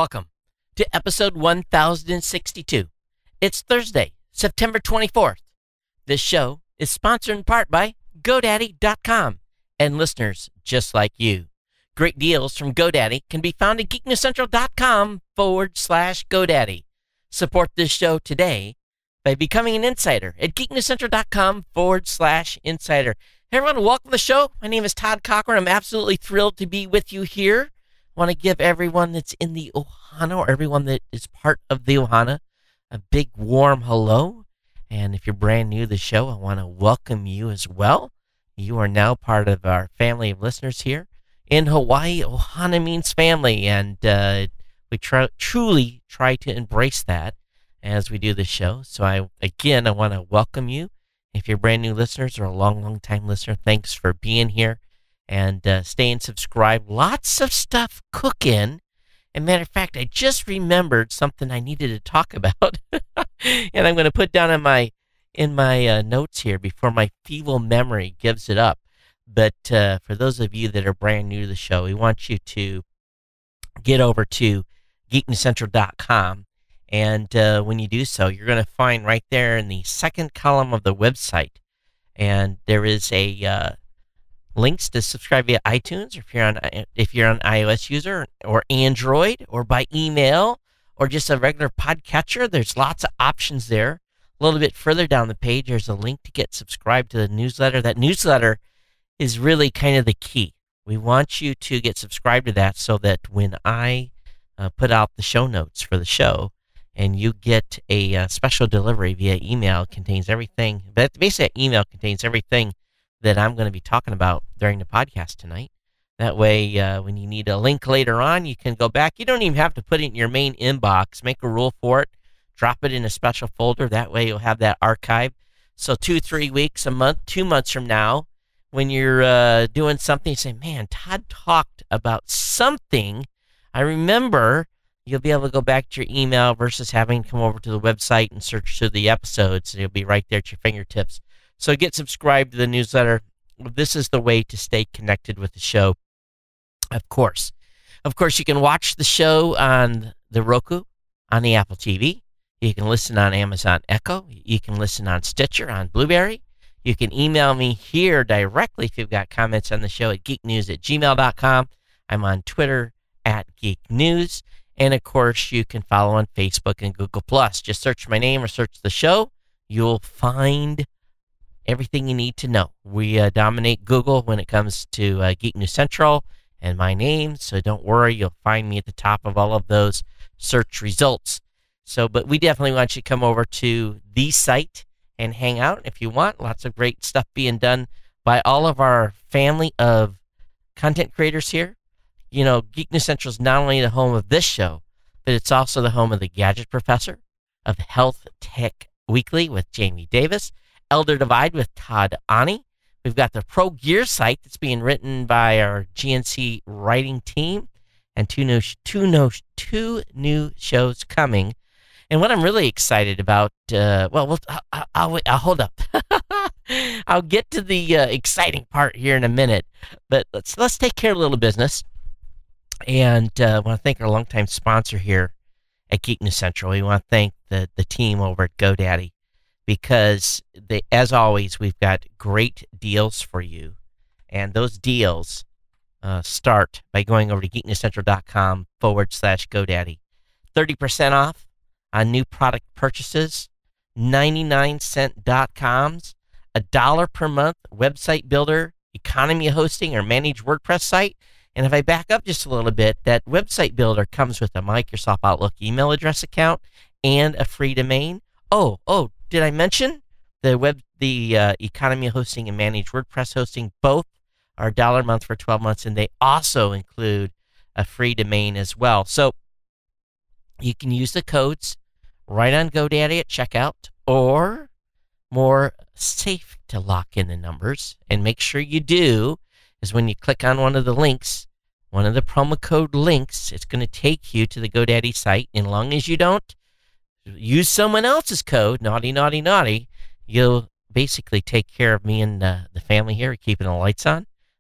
welcome to episode 1062. It's Thursday, September 24th. This show is sponsored in part by GoDaddy.com and listeners just like you. Great deals from GoDaddy can be found at geeknewscentral.com/GoDaddy. Support this show today by becoming an insider at geeknewscentral.com/insider. Hey everyone, welcome to the show. My name is Todd Cochran. I'm absolutely thrilled to be with you here. I want to give everyone that's in the Ohana, or everyone that is part of the Ohana, a big warm hello. And if you're brand new to the show, I want to welcome you as well. You are now part of our family of listeners here in Hawaii. Ohana means family, and we truly try to embrace that as we do the show. So I want to welcome you. If you're brand new listeners or a long time listener, thanks for being here and staying subscribed. Lots of stuff cooking. And matter of fact, I just remembered something I needed to talk about, and I'm going to put down in my notes here before my feeble memory gives it up. But for those of you that are brand new to the show, we want you to get over to geeknewscentral.com. And when you do so, you're going to find right there in the second column of the website, and there is a links to subscribe via iTunes, or if you're an iOS user, or Android, or by email, or just a regular podcatcher. There's lots of options there. A little bit further down the page, there's a link to get subscribed to the newsletter. That newsletter is really kind of the key. We want you to get subscribed to that so that when I put out the show notes for the show, and you get a special delivery via email, it contains everything. But basically, email contains everything that I'm going to be talking about during the podcast tonight. That way, when you need a link later on, you can go back. You don't even have to put it in your main inbox. Make a rule for it. Drop it in a special folder. That way, you'll have that archived. So 2-3 weeks, a month, 2 months from now, when you're doing something, you say, man, Todd talked about something. I remember. You'll be able to go back to your email versus having to come over to the website and search through the episodes. And it'll be right there at your fingertips. So get subscribed to the newsletter. This is the way to stay connected with the show. Of course, you can watch the show on the Roku, on the Apple TV. You can listen on Amazon Echo. You can listen on Stitcher, on Blueberry. You can email me here directly if you've got comments on the show at geeknews@gmail.com. I'm on Twitter @geeknews. And, of course, you can follow on Facebook and Google+. Just search my name or search the show. You'll find everything you need to know. We dominate Google when it comes to Geek News Central and my name, so don't worry. You'll find me at the top of all of those search results. But we definitely want you to come over to the site and hang out if you want. Lots of great stuff being done by all of our family of content creators here. You know, Geek News Central is not only the home of this show, but it's also the home of the Gadget Professor, of Health Tech Weekly with Jamie Davis, Elder Divide with Todd Ani. We've got the Pro Gear site that's being written by our GNC writing team, and two new shows coming. And what I'm really excited about, I'll hold up. I'll get to the exciting part here in a minute, but let's take care of a little business. And I want to thank our longtime sponsor here at Geek News Central. We want to thank the team over at GoDaddy, because as always, we've got great deals for you. And those deals start by going over to geeknewscentral.com/GoDaddy. 30% off on new product purchases, 99-cent .coms, $1 per month website builder, economy of hosting, or managed WordPress site. And if I back up just a little bit, that website builder comes with a Microsoft Outlook email address account and a free domain. Oh, did I mention the economy of hosting and managed WordPress hosting? Both are $1 a month for 12 months, and they also include a free domain as well. So you can use the codes right on GoDaddy at checkout, or more safe to lock in the numbers and make sure you do is when you click on one of the links, one of the promo code links, it's going to take you to the GoDaddy site. And as long as you don't use someone else's code, naughty, you'll basically take care of me and the family here, keeping the lights on.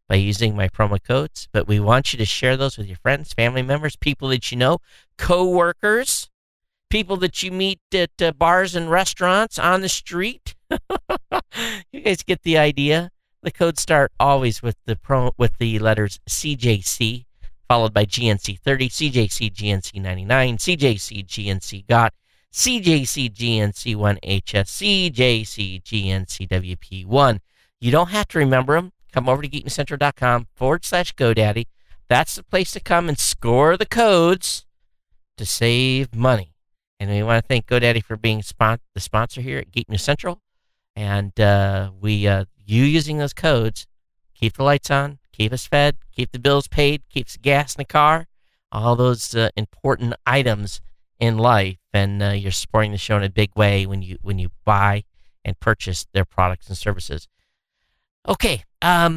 by using my promo codes. But we want you to share those with your friends, family members, people that you know, co-workers, people that you meet at bars and restaurants, on the street. You guys get the idea. The codes start always with the letters CJC, followed by GNC 30, CJC GNC 99, CJC GNC GOT, CJC GNC 1HS, CJC GNC WP1. You don't have to remember them. Come over to geeknewscentral.com/GoDaddy. That's the place to come and score the codes to save money. And we want to thank GoDaddy for being the sponsor here at Geek News Central. And you using those codes, keep the lights on, keep us fed, keep the bills paid, keeps the gas in the car, all those important items in life. And you're supporting the show in a big way when you buy and purchase their products and services. Okay,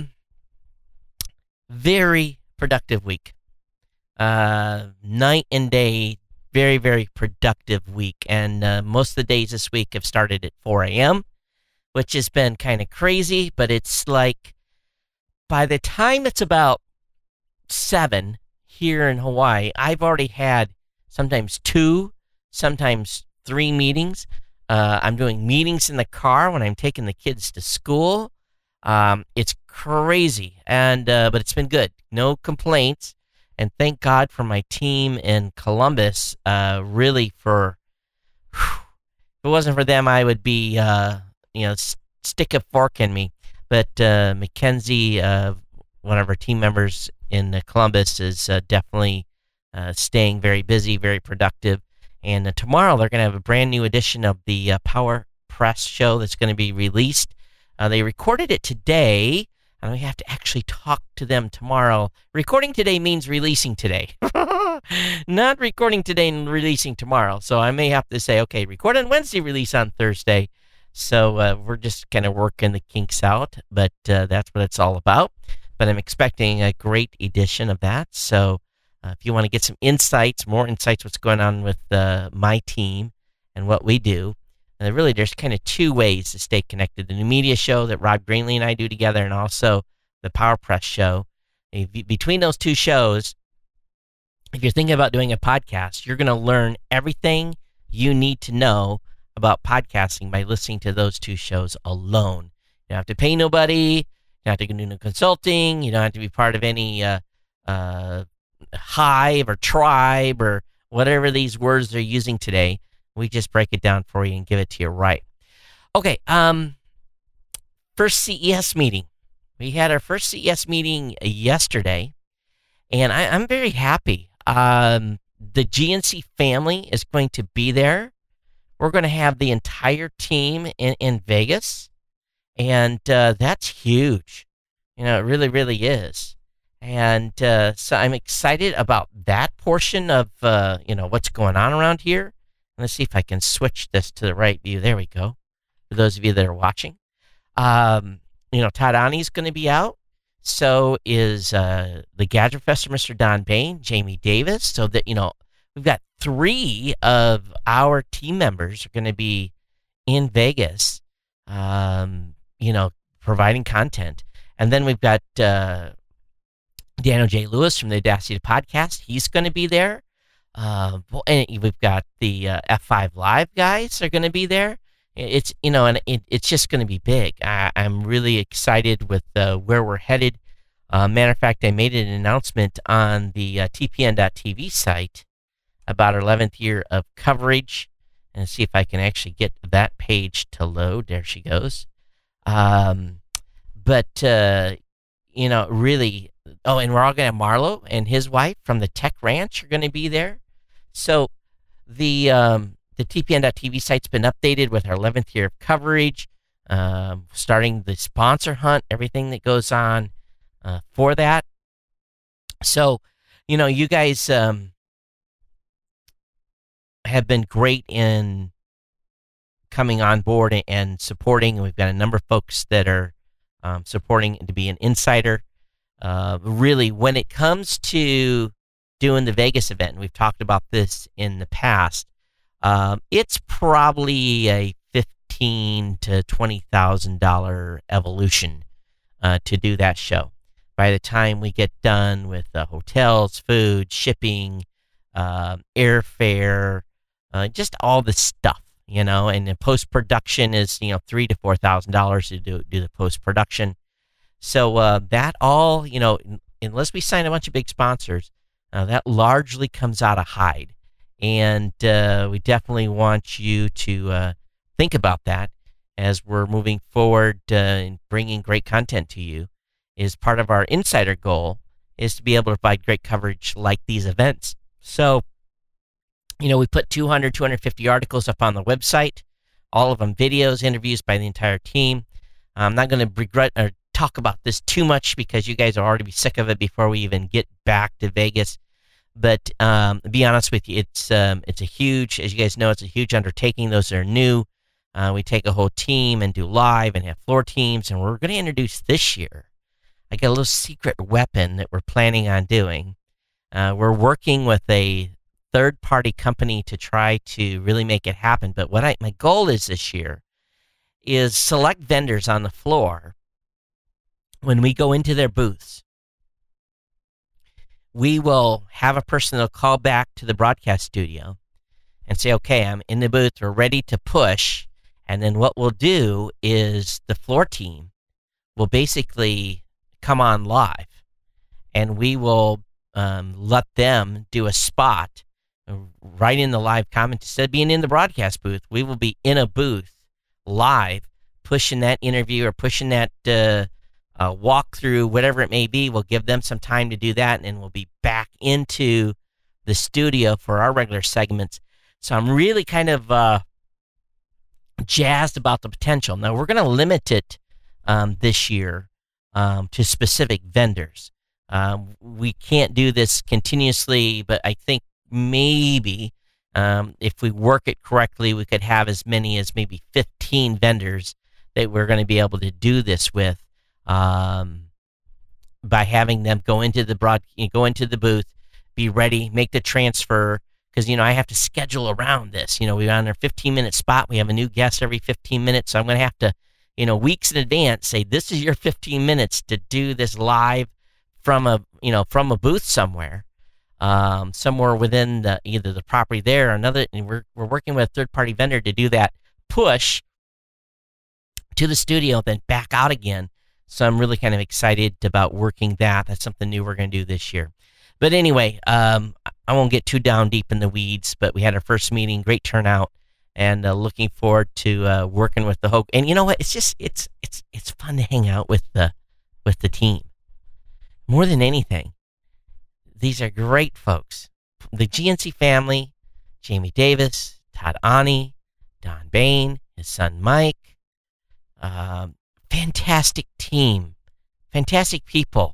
very productive week. Night and day, very, very productive week. And most of the days this week have started at 4 a.m., which has been kind of crazy, but it's like by the time it's about 7 here in Hawaii, I've already had sometimes 2, sometimes 3 meetings. I'm doing meetings in the car when I'm taking the kids to school. It's crazy, but it's been good. No complaints. And thank God for my team in Columbus. Really, if it wasn't for them, I would be, stick a fork in me. But Mackenzie, one of our team members in Columbus, is definitely staying very busy, very productive. And tomorrow they're going to have a brand new edition of the Power Press show that's going to be released. They recorded it today, and we have to actually talk to them tomorrow. Recording today means releasing today. Not recording today and releasing tomorrow. So I may have to say, okay, record on Wednesday, release on Thursday. So we're just kind of working the kinks out, but that's what it's all about. But I'm expecting a great edition of that. So if you want to get some insights, more insights, what's going on with my team and what we do, really there's kind of 2 ways to stay connected. The new media show that Rob Greenlee and I do together, and also the Power Press show. Between those 2 shows, if you're thinking about doing a podcast, you're going to learn everything you need to know about podcasting by listening to those 2 shows alone. You don't have to pay nobody. You don't have to do no consulting. You don't have to be part of any hive or tribe or whatever these words they're using today. We just break it down for you and give it to you right. Okay, first CES meeting. We had our first CES meeting yesterday, and I'm very happy. The GNC family is going to be there. We're going to have the entire team in Vegas, and that's huge. It really, really is. And so I'm excited about that portion of, what's going on around here. Let's see if I can switch this to the right view. There we go. For those of you that are watching. Todd Ani's going to be out. So is the Gadget Professor, Mr. Don Bain, Jamie Davis. So that, we've got 3 of our team members are going to be in Vegas, providing content. And then we've got Daniel J. Lewis from the Audacity Podcast. He's going to be there. And we've got the F5 Live guys are going to be there. It's it's just going to be big. I'm really excited with where we're headed. Matter of fact, I made an announcement on the TPN.TV site about our 11th year of coverage, and see if I can actually get that page to load. There she goes. Really. Oh, and we're all going to have Marlo and his wife from the Tech Ranch are going to be there. So the TPN.TV site's been updated with our 11th year of coverage, starting the sponsor hunt, everything that goes on for that. So, you guys have been great in coming on board and supporting. And we've got a number of folks that are supporting to be an insider. Really, when it comes to doing the Vegas event, and we've talked about this in the past, it's probably a $15,000 to $20,000 evolution to do that show. by the time we get done with hotels, food, shipping, airfare, just all the stuff, and the post-production is, $3,000 to $4,000 to do the post-production. So that all, unless we sign a bunch of big sponsors, that largely comes out of Hyde. And we definitely want you to think about that as we're moving forward and bringing great content to you. Is part of our insider goal is to be able to provide great coverage like these events. So, we put 250 articles up on the website, all of them videos, interviews by the entire team. I'm not going to talk about this too much because you guys will already be sick of it before we even get back to Vegas. But to be honest with you, it's a huge, as you guys know, it's a huge undertaking. Those that are new, we take a whole team and do live and have floor teams, and we're going to introduce this year. I got a little secret weapon that we're planning on doing. We're working with a third-party company to try to really make it happen. But what my goal is this year is select vendors on the floor. When we go into their booths, we will have a person that'll call back to the broadcast studio and say, okay, I'm in the booth, we're ready to push. And then what we'll do is the floor team will basically come on live, and we will let them do a spot right in the live comment. Instead of being in the broadcast booth, we will be in a booth live, pushing that interview or pushing that walkthrough, whatever it may be. We'll give them some time to do that, and then we'll be back into the studio for our regular segments. So I'm really kind of jazzed about the potential. Now, we're going to limit it this year to specific vendors. We can't do this continuously, but I think maybe if we work it correctly, we could have as many as maybe 15 vendors that we're going to be able to do this with by having them go into the booth, be ready, make the transfer. Because, I have to schedule around this. We're on our 15-minute spot. We have a new guest every 15 minutes. So I'm going to have to, weeks in advance, say, this is your 15 minutes to do this live from a booth somewhere within either the property there or another. And we're working with a third-party vendor to do that push to the studio, then back out again. So I'm really kind of excited about working that. That's something new we're going to do this year. But anyway, I won't get too down deep in the weeds, but we had our first meeting, great turnout, and looking forward to working with the Hoke. And you know what? It's fun to hang out with the team. More than anything, these are great folks. The GNC family, Jamie Davis, Todd Ani, Don Bain, his son Mike. Fantastic team. Fantastic people.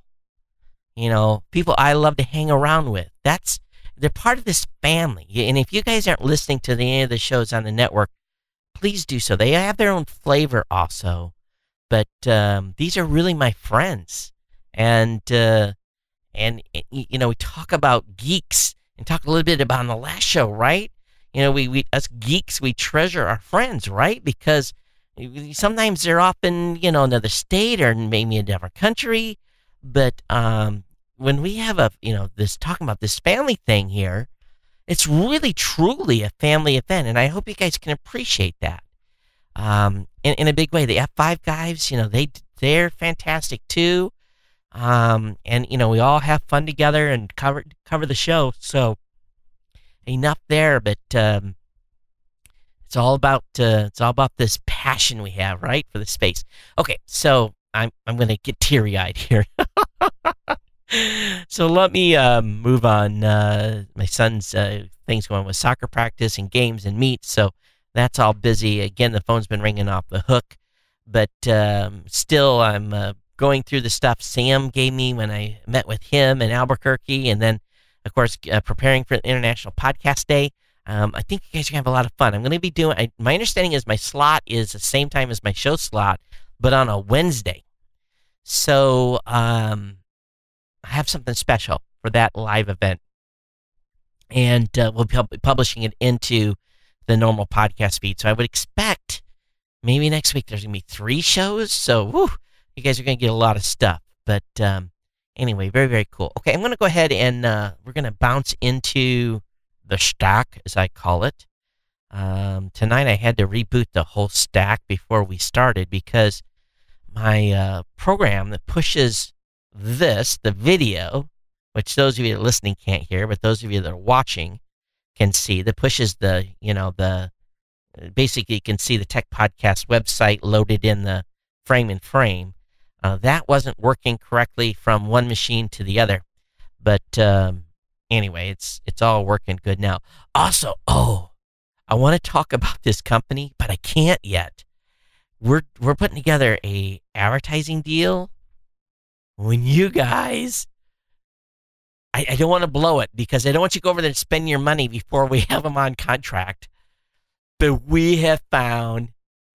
People I love to hang around with. They're part of this family. And if you guys aren't listening to any of the shows on the network, please do so. They have their own flavor also. But these are really my friends. And we talk about geeks and talk a little bit about on the last show, right? We us geeks, we treasure our friends, right? Because sometimes they're off in, another state or maybe a different country. But when we have talking about this family thing here, it's really truly a family event, and I hope you guys can appreciate that. In a big way, the F5 guys, they're fantastic too, and we all have fun together and cover the show. So enough there, but it's all about this passion we have, right, for the space. Okay, so I'm going to get teary-eyed here. So let me move on. My son's things going with soccer practice and games and meets, so that's all busy. Again, the phone's been ringing off the hook, but still I'm going through the stuff Sam gave me when I met with him in Albuquerque, and then, of course, preparing for the International Podcast Day. I think you guys are going to have a lot of fun. I'm going to be doing, my understanding is my slot is the same time as my show slot, but on a Wednesday. So I have something special for that live event. And we'll be publishing it into the normal podcast feed. So I would expect maybe next week there's going to be 3 shows. So you guys are going to get a lot of stuff. But Anyway, very, very cool. Okay, I'm going to go ahead and we're going to bounce into the stack, as I call it. Tonight I had to reboot the whole stack before we started because my program that pushes this, the video, which those of you that are listening can't hear, but those of you that are watching can see, that pushes the, basically you can see the Tech Podcast website loaded in the frame in frame. That wasn't working correctly from one machine to the other. But anyway, it's all working good now. Also, I want to talk about this company, but I can't yet. We're putting together a advertising deal. When you guys, I don't want to blow it because I don't want you to go over there and spend your money before we have them on contract. But we have found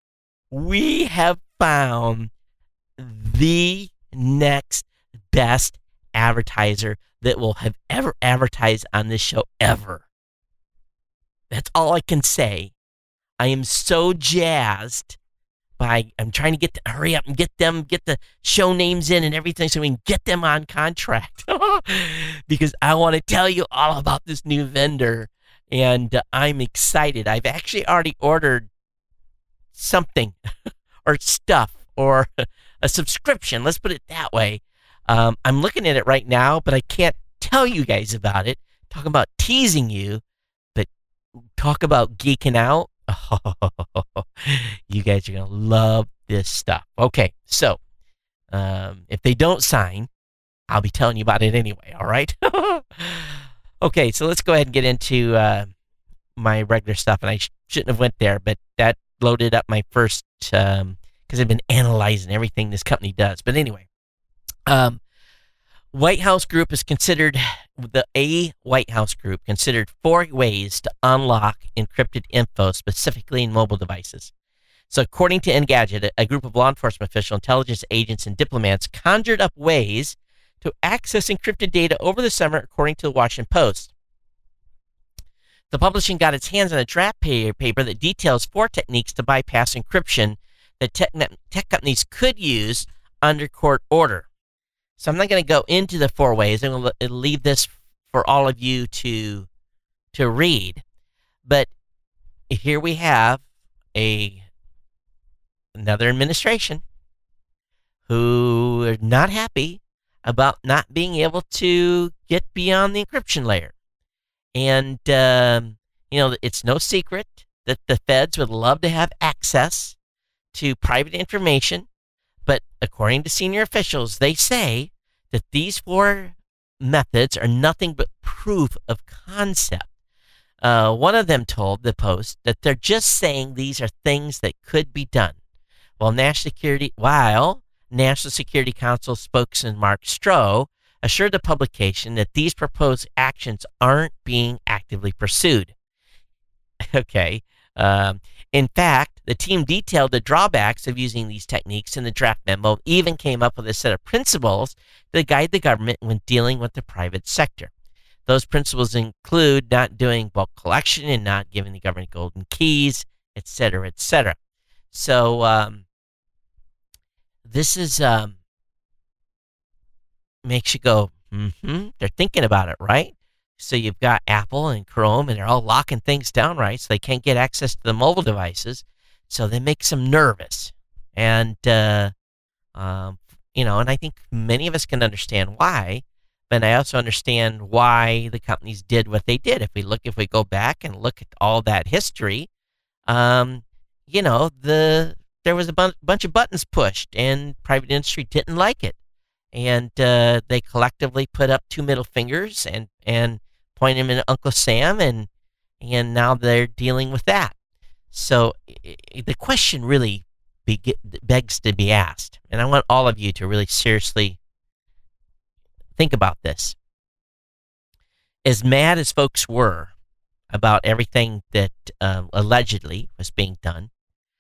the next best advertiser that will have ever advertised on this show ever. That's all I can say. I am so jazzed I'm trying to hurry up and get the show names in and everything so we can get them on contract. Because I want to tell you all about this new vendor and I'm excited. I've actually already ordered something or stuff or a subscription. Let's put it that way. I'm looking at it right now, but I can't tell you guys about it. Talking about teasing you, but talk about geeking out. Oh, you guys are going to love this stuff. Okay, so if they don't sign, I'll be telling you about it anyway, all right? Okay, so let's go ahead and get into my regular stuff. And I shouldn't have went there, but that loaded up my first, because I've been analyzing everything this company does. But anyway, White House Group is considered, White House Group considered 4 ways to unlock encrypted info, specifically in mobile devices. So according to Engadget, a group of law enforcement officials, intelligence agents, and diplomats conjured up ways to access encrypted data over the summer, according to the Washington Post. The publishing got its hands on a draft paper that details 4 techniques to bypass encryption that tech companies could use under court order. So I'm not going to go into the 4 ways. I'm going to leave this for all of you to read. But here we have another administration who are not happy about not being able to get beyond the encryption layer. And, it's no secret that the feds would love to have access to private information. But according to senior officials, they say that these 4 methods are nothing but proof of concept. One of them told the Post that they're just saying these are things that could be done. While National Security Council spokesman Mark Stroh assured the publication that these proposed actions aren't being actively pursued. Okay. In fact, the team detailed the drawbacks of using these techniques in the draft memo, even came up with a set of principles that guide the government when dealing with the private sector. Those principles include not doing bulk collection and not giving the government golden keys, etc., etc. So this is makes you go, they're thinking about it, right? So you've got Apple and Chrome, and they're all locking things down, right? So they can't get access to the mobile devices. So they make them nervous. And, and I think many of us can understand why. But I also understand why the companies did what they did. If we go back and look at all that history, there was a bunch of buttons pushed, and private industry didn't like it. And they collectively put up 2 middle fingers and pointed them at Uncle Sam, and now they're dealing with that. So the question really begs to be asked, and I want all of you to really seriously think about this. As mad as folks were about everything that allegedly was being done,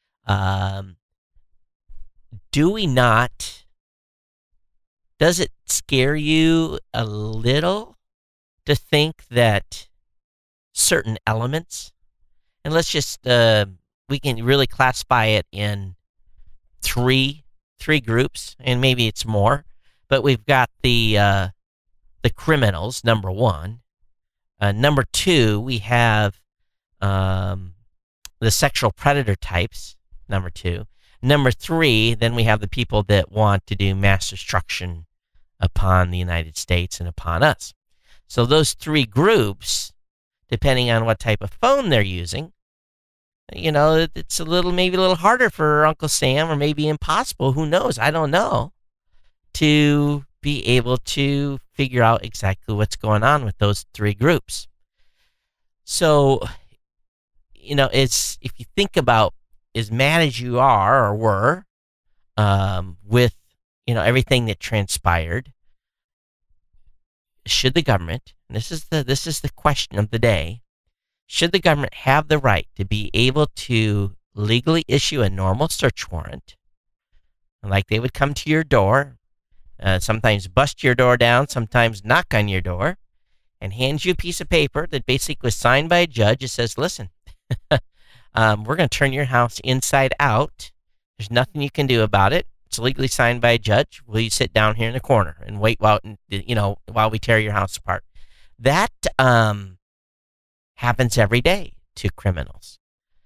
does it scare you a little to think that certain elements, and let's just, we can really classify it in three groups, and maybe it's more, But we've got the criminals, number one. Number two, we have the sexual predator types, number two. Number three, then we have the people that want to do mass destruction upon the United States and upon us. So those three groups, depending on what type of phone they're using, it's maybe a little harder for Uncle Sam, or maybe impossible, who knows, I don't know, to be able to figure out exactly what's going on with those three groups. So, if you think about as mad as you are or were with, everything that transpired, should the government, and this is the question of the day, should the government have the right to be able to legally issue a normal search warrant, like they would come to your door, sometimes bust your door down, sometimes knock on your door, and hand you a piece of paper that basically was signed by a judge. It says, listen, we're going to turn your house inside out. There's nothing you can do about it. It's legally signed by a judge. Will you sit down here in the corner and wait while we tear your house apart? That happens every day to criminals.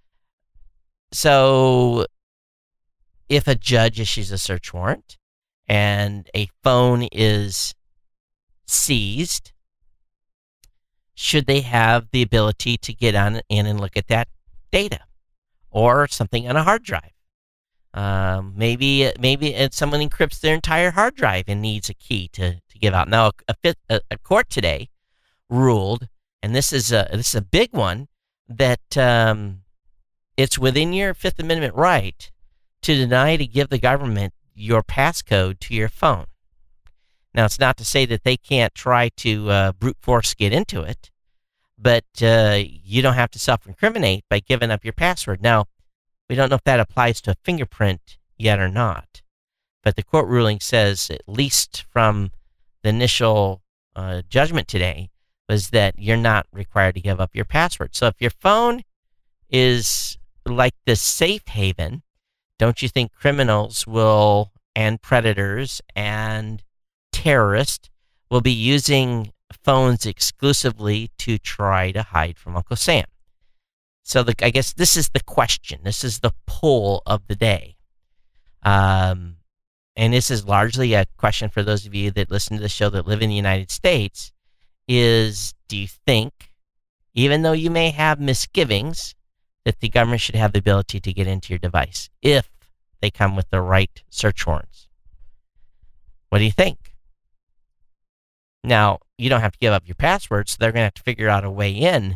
So if a judge issues a search warrant and a phone is seized, should they have the ability to get in and look at that data, or something on a hard drive? Maybe someone encrypts their entire hard drive and needs a key to give out. Now, a court today ruled, and this is a big one, that it's within your Fifth Amendment right to deny to give the government your passcode to your phone. Now, it's not to say that they can't try to brute force get into it, but you don't have to self-incriminate by giving up your password. Now, we don't know if that applies to a fingerprint yet or not, but the court ruling says, at least from the initial judgment today, was that you're not required to give up your password. So if your phone is like this safe haven, don't you think criminals and predators and terrorists will be using phones exclusively to try to hide from Uncle Sam? So I guess this is the question. This is the poll of the day. And this is largely a question for those of you that listen to the show that live in the United States, is, do you think, even though you may have misgivings, that the government should have the ability to get into your device if they come with the right search warrants? What do you think? Now, you don't have to give up your password, so they're going to have to figure out a way in.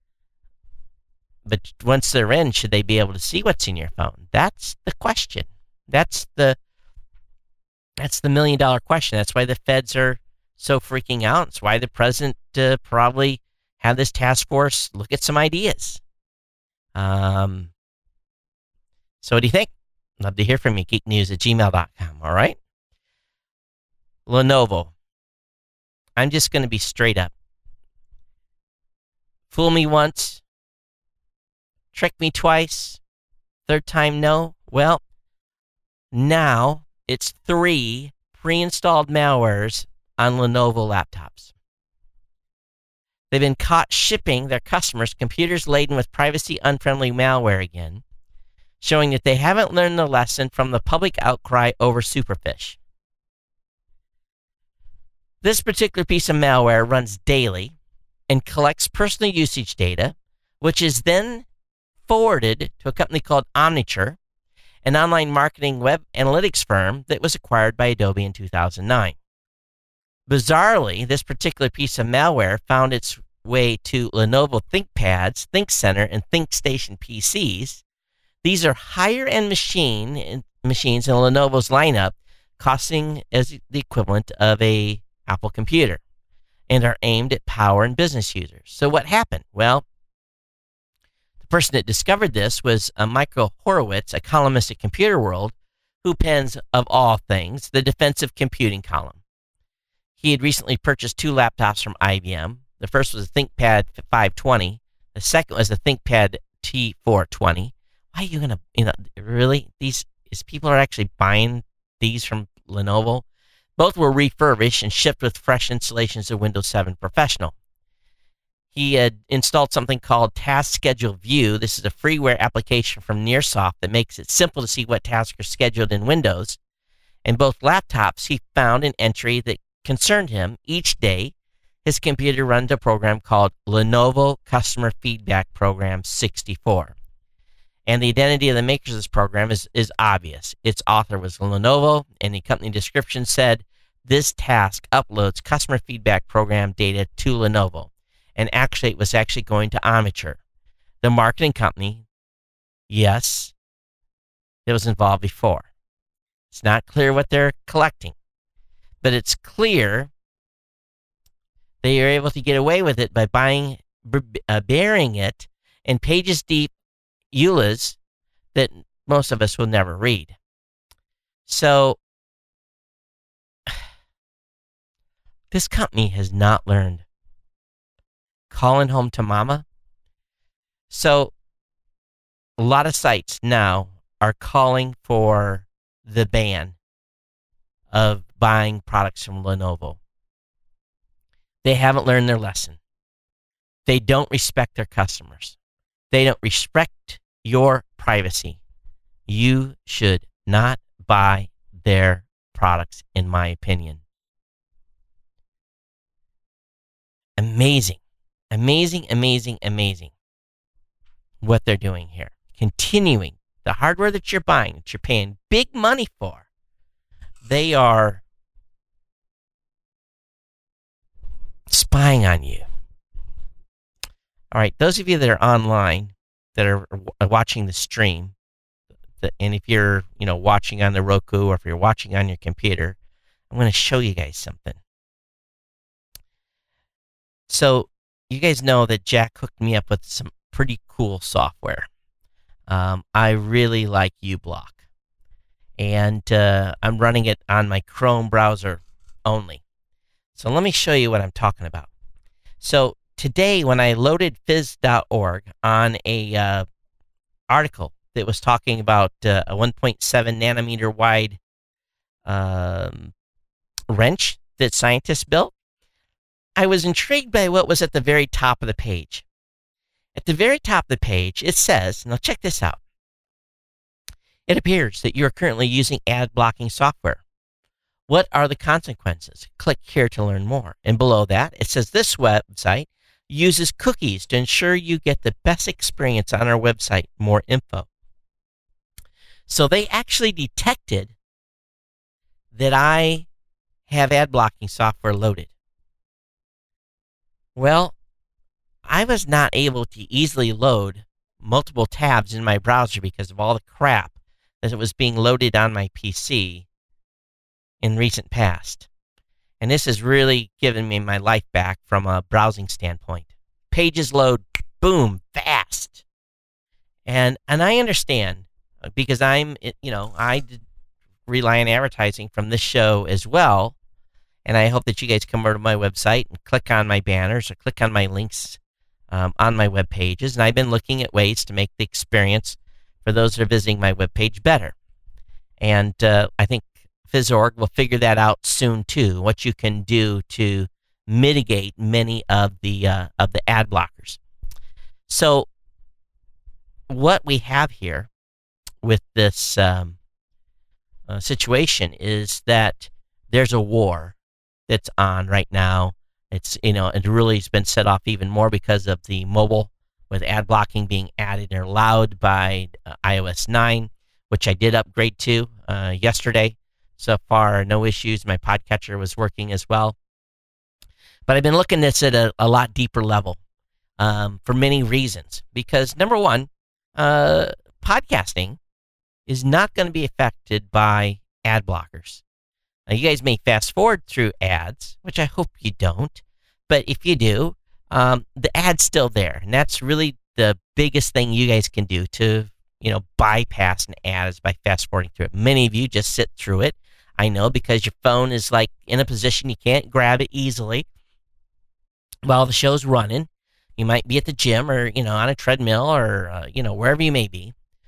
But once they're in, should they be able to see what's in your phone? That's the question. That's the $1 million question. That's why the feds are so freaking out. It's why the president probably had this task force look at some ideas. So what do you think? Love to hear from you. geeknews@gmail.com. All right. Lenovo. I'm just going to be straight up. Fool me once. Trick me twice. Third time, no. Well, now it's 3 pre-installed malwares on Lenovo laptops. They've been caught shipping their customers computers laden with privacy-unfriendly malware again, showing that they haven't learned the lesson from the public outcry over Superfish. This particular piece of malware runs daily and collects personal usage data, which is then forwarded to a company called Omniture, an online marketing web analytics firm that was acquired by Adobe in 2009. Bizarrely, this particular piece of malware found its way to Lenovo ThinkPads, ThinkCenter, and ThinkStation PCs. These are higher-end machines in Lenovo's lineup, costing as the equivalent of a Apple computer, and are aimed at power and business users. So what happened? Well, the person that discovered this was Michael Horowitz, a columnist at Computer World, who pens, of all things, the defensive computing column. He had recently purchased 2 laptops from IBM. The first was a ThinkPad 520. The second was a ThinkPad T420. Why are you going to, really? These people are actually buying these from Lenovo? Both were refurbished and shipped with fresh installations of Windows 7 Professional. He had installed something called Task Schedule View. This is a freeware application from Nearsoft that makes it simple to see what tasks are scheduled in Windows. In both laptops, he found an entry that concerned him. Each day, his computer runs a program called Lenovo Customer Feedback Program 64. And the identity of the makers of this program is obvious. Its author was Lenovo, and the company description said, this task uploads customer feedback program data to Lenovo. And actually, it was actually going to Omniture, the marketing company, yes, it was involved before. It's not clear what they're collecting, but it's clear they are able to get away with it by burying it in pages deep EULAs that most of us will never read. So, this company has not learned. Calling home to mama. So, a lot of sites now are calling for the ban of buying products from Lenovo. They haven't learned their lesson. They don't respect their customers. They don't respect your privacy. You should not buy their products, in my opinion. Amazing. Amazing, amazing, amazing what they're doing here. Continuing the hardware that you're buying, that you're paying big money for, they are spying on you. All right, those of you that are online, that are watching the stream, and if you're watching on the Roku or if you're watching on your computer, I'm going to show you guys something. So, you guys know that Jack hooked me up with some pretty cool software. I really like uBlock. And I'm running it on my Chrome browser only. So let me show you what I'm talking about. So today when I loaded phys.org on a article that was talking about a 1.7 nanometer wide wrench that scientists built, I was intrigued by what was at the very top of the page. At the very top of the page, it says, now check this out. It appears that you are currently using ad blocking software. What are the consequences? Click here to learn more. And below that, it says this website uses cookies to ensure you get the best experience on our website. More info. So they actually detected that I have ad blocking software loaded. Well, I was not able to easily load multiple tabs in my browser because of all the crap that was being loaded on my PC in recent past. And this has really given me my life back from a browsing standpoint. Pages load, boom, fast. And I understand because I rely on advertising from this show as well. And I hope that you guys come over to my website and click on my banners or click on my links on my web pages. And I've been looking at ways to make the experience for those that are visiting my web page better. And I think Phys.org will figure that out soon too. What you can do to mitigate many of the ad blockers. So what we have here with this situation is that there's a war that's on right now. It's it really has been set off even more because of the mobile, with ad blocking being added or allowed by iOS 9, which I did upgrade to yesterday. So far, no issues. My podcatcher was working as well. But I've been looking at this at a lot deeper level for many reasons. Because number one, podcasting is not going to be affected by ad blockers. Now, you guys may fast forward through ads, which I hope you don't. But if you do, the ad's still there. And that's really the biggest thing you guys can do to, bypass an ad is by fast forwarding through it. Many of you just sit through it. I know, because your phone is like in a position you can't grab it easily while the show's running. You might be at the gym or, on a treadmill or, wherever you may be.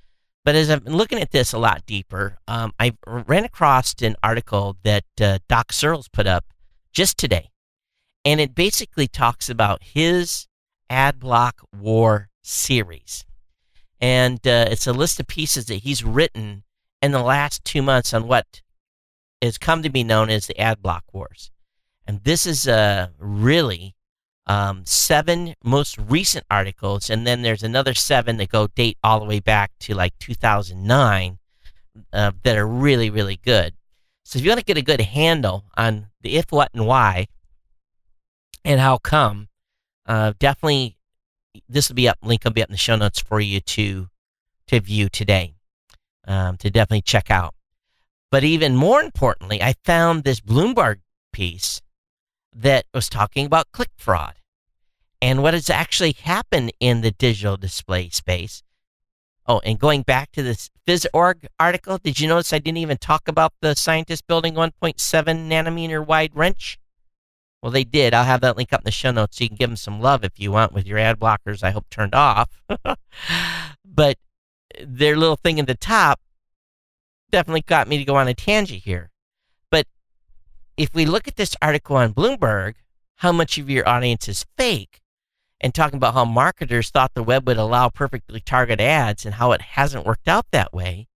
But as I've been looking at this a lot deeper, I ran across an article that Doc Searles put up just today. And it basically talks about his ad block war series. And it's a list of pieces that he's written in the last 2 months on what has come to be known as the ad block wars. And this is really 7 most recent articles, and then there's another 7 that go date all the way back to like 2009 that are really, really good. So if you want to get a good handle on the if, what, and why, and how come, definitely this will be up. Link will be up in the show notes for you to view today, to definitely check out. But even more importantly, I found this Bloomberg piece that was talking about click fraud and what has actually happened in the digital display space. Oh, and going back to this Phys.org article, did you notice I didn't even talk about the scientists building 1.7 nanometer wide wrench? Well, they did. I'll have that link up in the show notes so you can give them some love if you want with your ad blockers, I hope, turned off. But their little thing at the top definitely got me to go on a tangent here. But if we look at this article on Bloomberg, how much of your audience is fake, and talking about how marketers thought the web would allow perfectly targeted ads and how it hasn't worked out that way,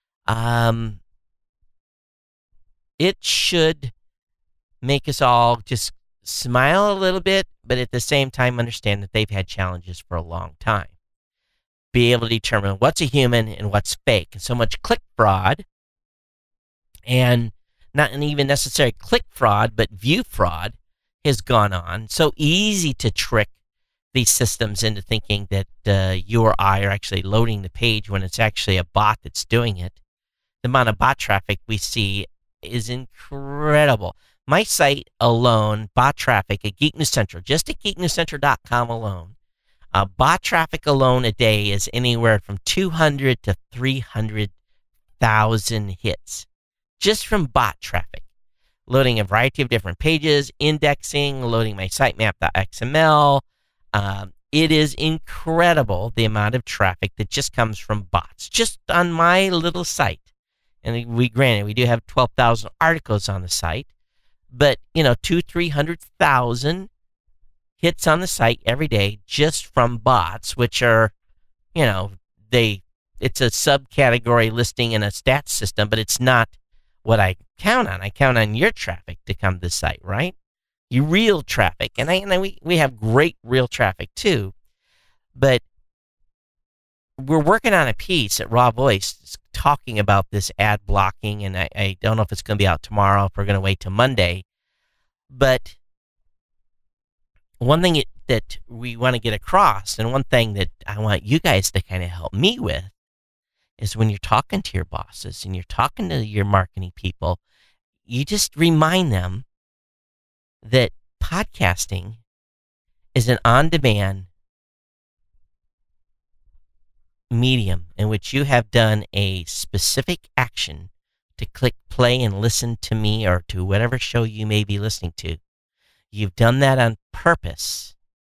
it should make us all just smile a little bit, but at the same time understand that they've had challenges for a long time. Be able to determine what's a human and what's fake. And so much click fraud, and not even necessarily click fraud, but view fraud has gone on. So easy to trick these systems into thinking that you or I are actually loading the page when it's actually a bot that's doing it. The amount of bot traffic we see is incredible. My site alone, bot traffic at Geek News Central, just at geeknewscentral.com alone, bot traffic alone a day is anywhere from 200 to 300,000 hits just from bot traffic. Loading a variety of different pages, indexing, loading my sitemap.xml. It is incredible the amount of traffic that just comes from bots, just on my little site. And we do have 12,000 articles on the site, but 200,000-300,000 hits on the site every day just from bots, which are, it's a subcategory listing in a stats system, but it's not what I count on. I count on your traffic to come to the site, right? Your real traffic. And we have great real traffic too. But we're working on a piece at Raw Voice talking about this ad blocking, and I don't know if it's going to be out tomorrow, if we're going to wait till Monday. But one thing that we want to get across, and one thing that I want you guys to kind of help me with, is when you're talking to your bosses and you're talking to your marketing people, you just remind them that podcasting is an on-demand medium in which you have done a specific action to click play and listen to me or to whatever show you may be listening to. You've done that on purpose.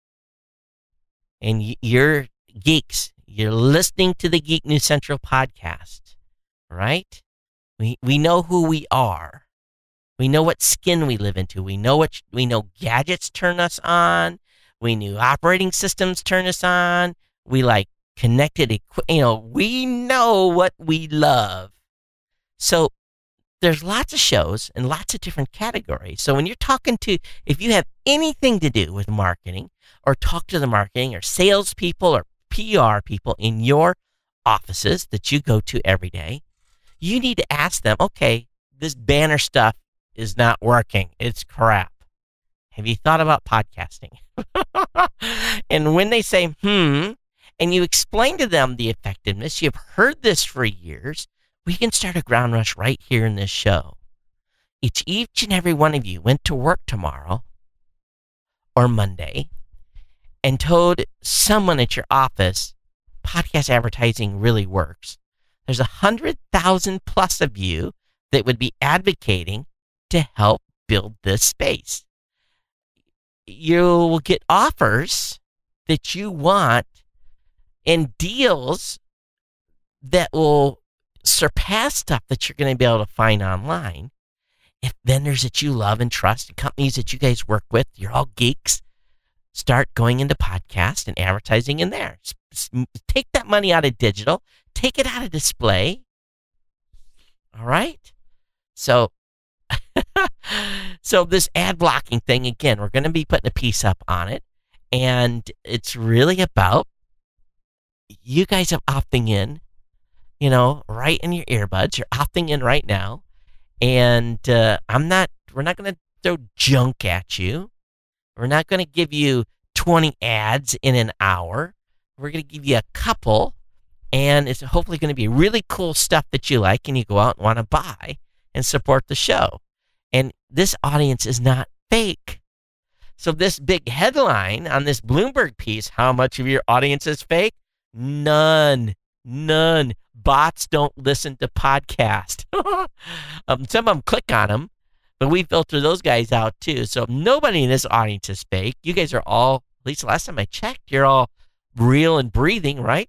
And you're geeks. You're listening to the Geek News Central podcast, right? We know who we are. We know what skin we live into. We know gadgets turn us on. We know operating systems turn us on. We like connected, we know what we love. So there's lots of shows and lots of different categories. So when you're if you have anything to do with marketing or talk to the marketing or salespeople or PR people in your offices that you go to every day, you need to ask them, okay, this banner stuff is not working. It's crap. Have you thought about podcasting? And when they say, and you explain to them the effectiveness, you've heard this for years, we can start a ground rush right here in this show. Each and every one of you went to work tomorrow or Monday and told someone at your office, podcast advertising really works. There's 100,000 plus of you that would be advocating to help build this space. You will get offers that you want and deals that will surpass stuff that you're going to be able to find online. If vendors that you love and trust, and companies that you guys work with, you're all geeks, start going into podcast and advertising in there. Take that money out of digital, take it out of display. All right? So, so this ad blocking thing, again, we're going to be putting a piece up on it. And it's really about you guys are opting in, right in your earbuds. You're opting in right now. And we're not going to throw junk at you. We're not going to give you 20 ads in an hour. We're going to give you a couple, and it's hopefully going to be really cool stuff that you like and you go out and want to buy and support the show. And this audience is not fake. So this big headline on this Bloomberg piece, how much of your audience is fake? None. Bots don't listen to podcasts. Some of them click on them, but we filter those guys out too. So nobody in this audience is fake. You guys are all, at least last time I checked, you're all real and breathing, right?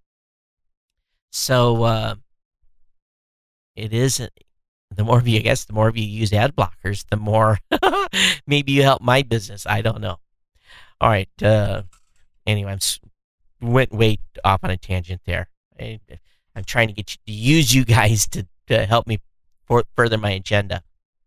So it is, the more of you use ad blockers, the more maybe you help my business. I don't know. All right. Anyway, went way off on a tangent there. I'm trying to get you to use you guys to help me further my agenda.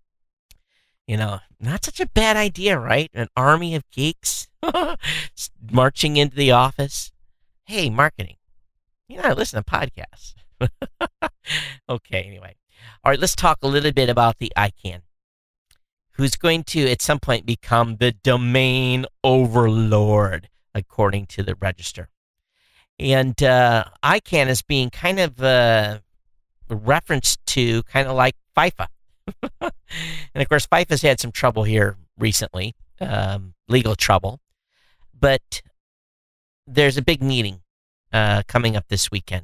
Not such a bad idea, right? An army of geeks marching into the office. Hey, marketing. I listen to podcasts. Okay, anyway. All right, let's talk a little bit about the ICANN, who's going to, at some point, become the domain overlord, according to the Register. And ICANN is being kind of referenced to kind of like FIFA. And, of course, FIFA's had some trouble here recently, legal trouble. But there's a big meeting coming up this weekend.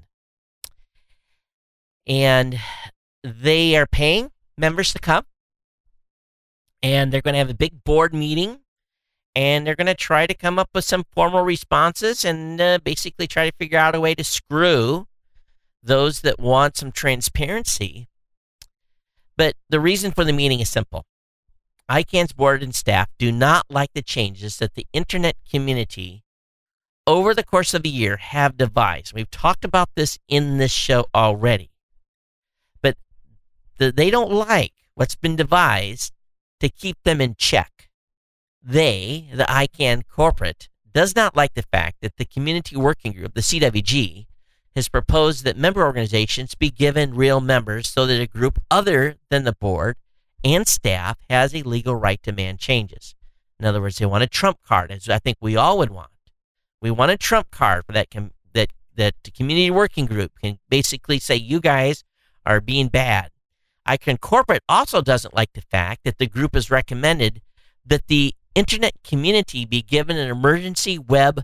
And they are paying members to come. And they're going to have a big board meeting. And they're going to try to come up with some formal responses and basically try to figure out a way to screw those that want some transparency. But the reason for the meeting is simple. ICANN's board and staff do not like the changes that the internet community over the course of a year have devised. We've talked about this in this show already. But they don't like what's been devised to keep them in check. They, the ICANN corporate, does not like the fact that the Community Working Group, the CWG, has proposed that member organizations be given real members so that a group other than the board and staff has a legal right to demand changes. In other words, they want a trump card, as I think we all would want. We want a trump card for that the Community Working Group can basically say, you guys are being bad. ICANN corporate also doesn't like the fact that the group has recommended that the internet community be given an emergency web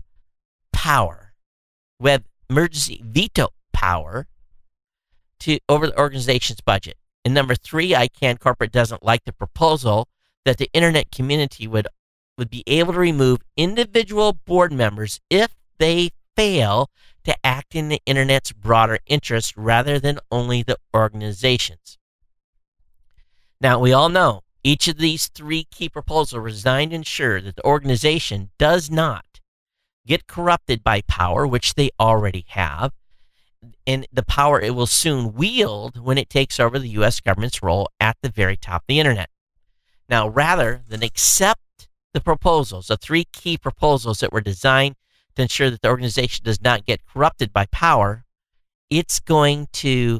emergency veto power over the organization's budget. And number 3, ICANN corporate doesn't like the proposal that the internet community would be able to remove individual board members if they fail to act in the internet's broader interest rather than only the organization's. Now, we all know each of these 3 key proposals are designed to ensure that the organization does not get corrupted by power, which they already have, and the power it will soon wield when it takes over the U.S. government's role at the very top of the internet. Now, rather than accept the proposals, the 3 key proposals that were designed to ensure that the organization does not get corrupted by power, it's going to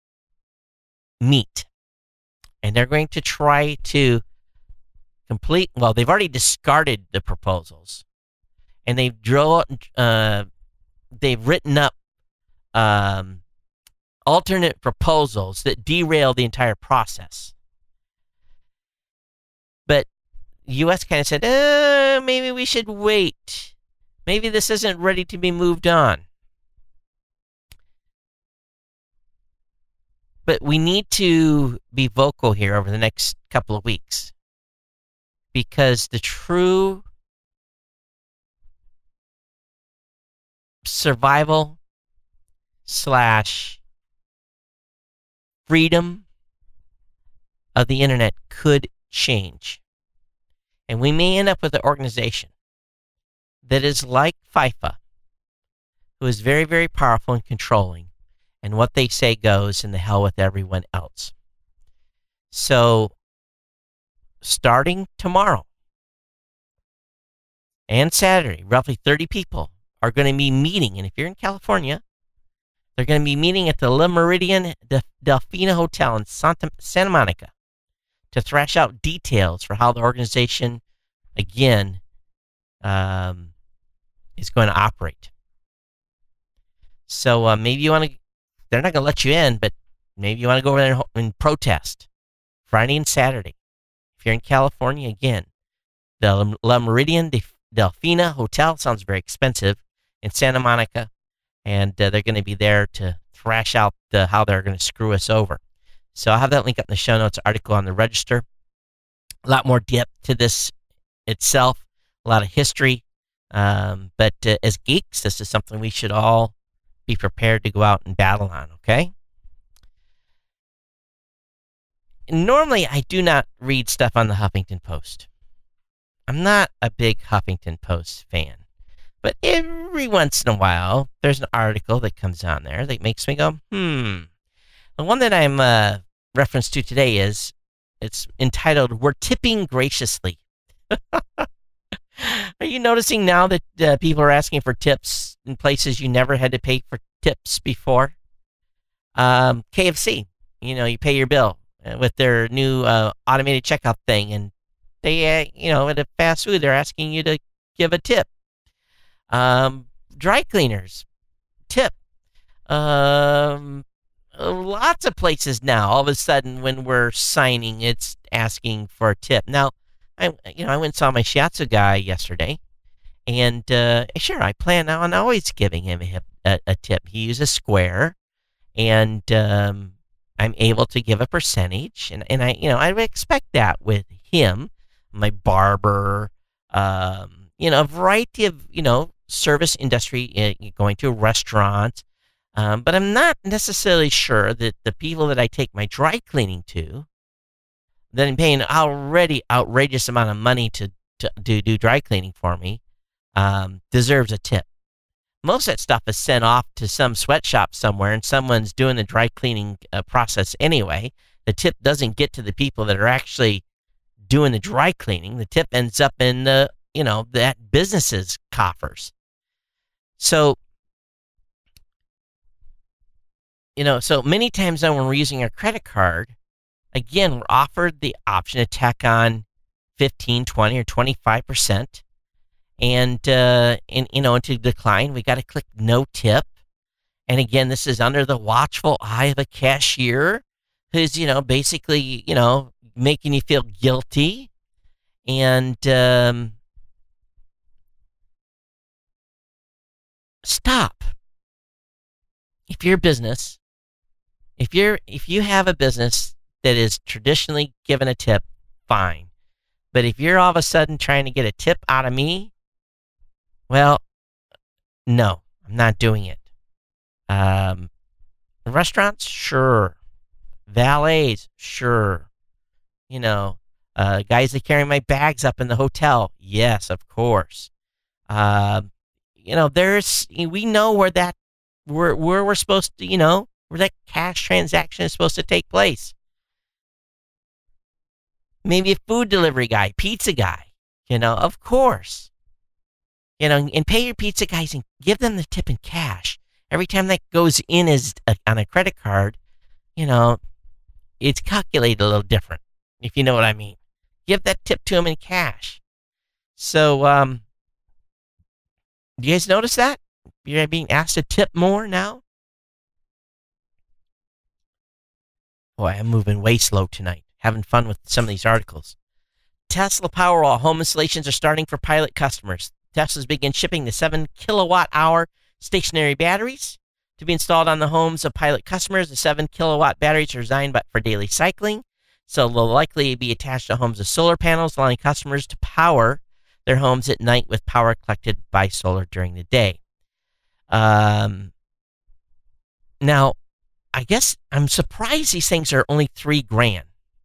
meet. And they're going to try to they've already discarded the proposals. And they've written up alternate proposals that derail the entire process. But the U.S. kind of said, maybe we should wait. Maybe this isn't ready to be moved on. But we need to be vocal here over the next couple of weeks, because the true survival / freedom of the internet could change. And we may end up with an organization that is like FIFA, who is very, very powerful and controlling, and what they say goes, and the hell with everyone else. So, starting tomorrow and Saturday, roughly 30 people are going to be meeting, and if you're in California, they're going to be meeting at the Le Meridien Delfina Hotel in Santa Monica to thrash out details for how the organization, again, is going to operate. So maybe you want to, they're not going to let you in, but maybe you want to go over there and protest Friday and Saturday. If you're in California, again, the La Meridien Delfina Hotel sounds very expensive in Santa Monica, and they're going to be there to thrash out how they're going to screw us over. So I'll have that link up in the show notes, article on the Register. A lot more depth to this itself, a lot of history. But as geeks, this is something we should all be prepared to go out and battle on, okay? Normally, I do not read stuff on the Huffington Post. I'm not a big Huffington Post fan. But every once in a while, there's an article that comes on there that makes me go, The one that I'm referenced to today it's entitled, "We're Tipping Graciously." Are you noticing now that people are asking for tips in places you never had to pay for tips before? KFC, you pay your bill with their new automated checkout thing, and they, at a fast food, they're asking you to give a tip. Dry cleaners, tip. Lots of places now, all of a sudden, when we're signing, it's asking for a tip. Now, I went and saw my shiatsu guy yesterday, and sure, I plan on always giving him a tip. He uses Square, and I'm able to give a percentage, and I would expect that with him, my barber, a variety of service industry, going to a restaurant, but I'm not necessarily sure that the people that I take my dry cleaning to, that I'm paying an already outrageous amount of money to do dry cleaning for me, deserves a tip. Most of that stuff is sent off to some sweatshop somewhere, and someone's doing the dry cleaning process anyway. The tip doesn't get to the people that are actually doing the dry cleaning. The tip ends up in that business's coffers. So, so many times when we're using our credit card, again, we're offered the option to tack on 15, 20, or 25%. And to decline, we got to click no tip. And again, this is under the watchful eye of a cashier who's, basically, making you feel guilty. And stop. If you're a business, if you have a business that is traditionally given a tip, fine. But if you're all of a sudden trying to get a tip out of me, well, no, I'm not doing it. Restaurants, sure. Valets, sure. Guys that carry my bags up in the hotel, yes, of course. We know where we're supposed to, where that cash transaction is supposed to take place. Maybe a food delivery guy, pizza guy, of course. And pay your pizza guys and give them the tip in cash. Every time that goes in on a credit card, it's calculated a little different, if you know what I mean. Give that tip to them in cash. So, do you guys notice that? You're being asked to tip more now? Boy, I'm moving way slow tonight. Having fun with some of these articles. Tesla Powerwall home installations are starting for pilot customers. Tesla's begin shipping the 7 kilowatt-hour stationary batteries to be installed on the homes of pilot customers. The 7 kilowatt batteries are designed for daily cycling, so they'll likely be attached to homes with solar panels, allowing customers to power their homes at night with power collected by solar during the day. Now, I guess I'm surprised these things are only $3,000.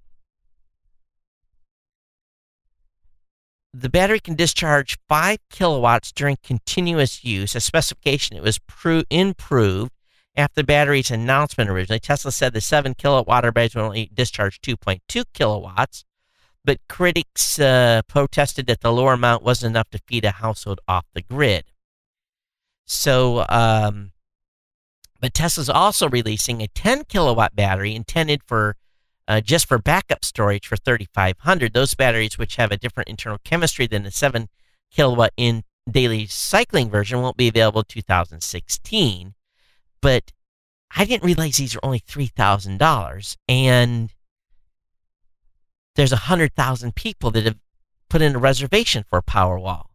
The battery can discharge 5 kilowatts during continuous use, a specification that was improved after the battery's announcement originally. Tesla said the 7 kilowatt batteries would only discharge 2.2 kilowatts, but critics protested that the lower amount wasn't enough to feed a household off the grid. So, but Tesla's also releasing a 10 kilowatt battery intended for just for backup storage for 3,500. Those batteries, which have a different internal chemistry than the 7 kilowatt in daily cycling version, won't be available in 2016. But I didn't realize these are only $3,000, and there's 100,000 people that have put in a reservation for Powerwall.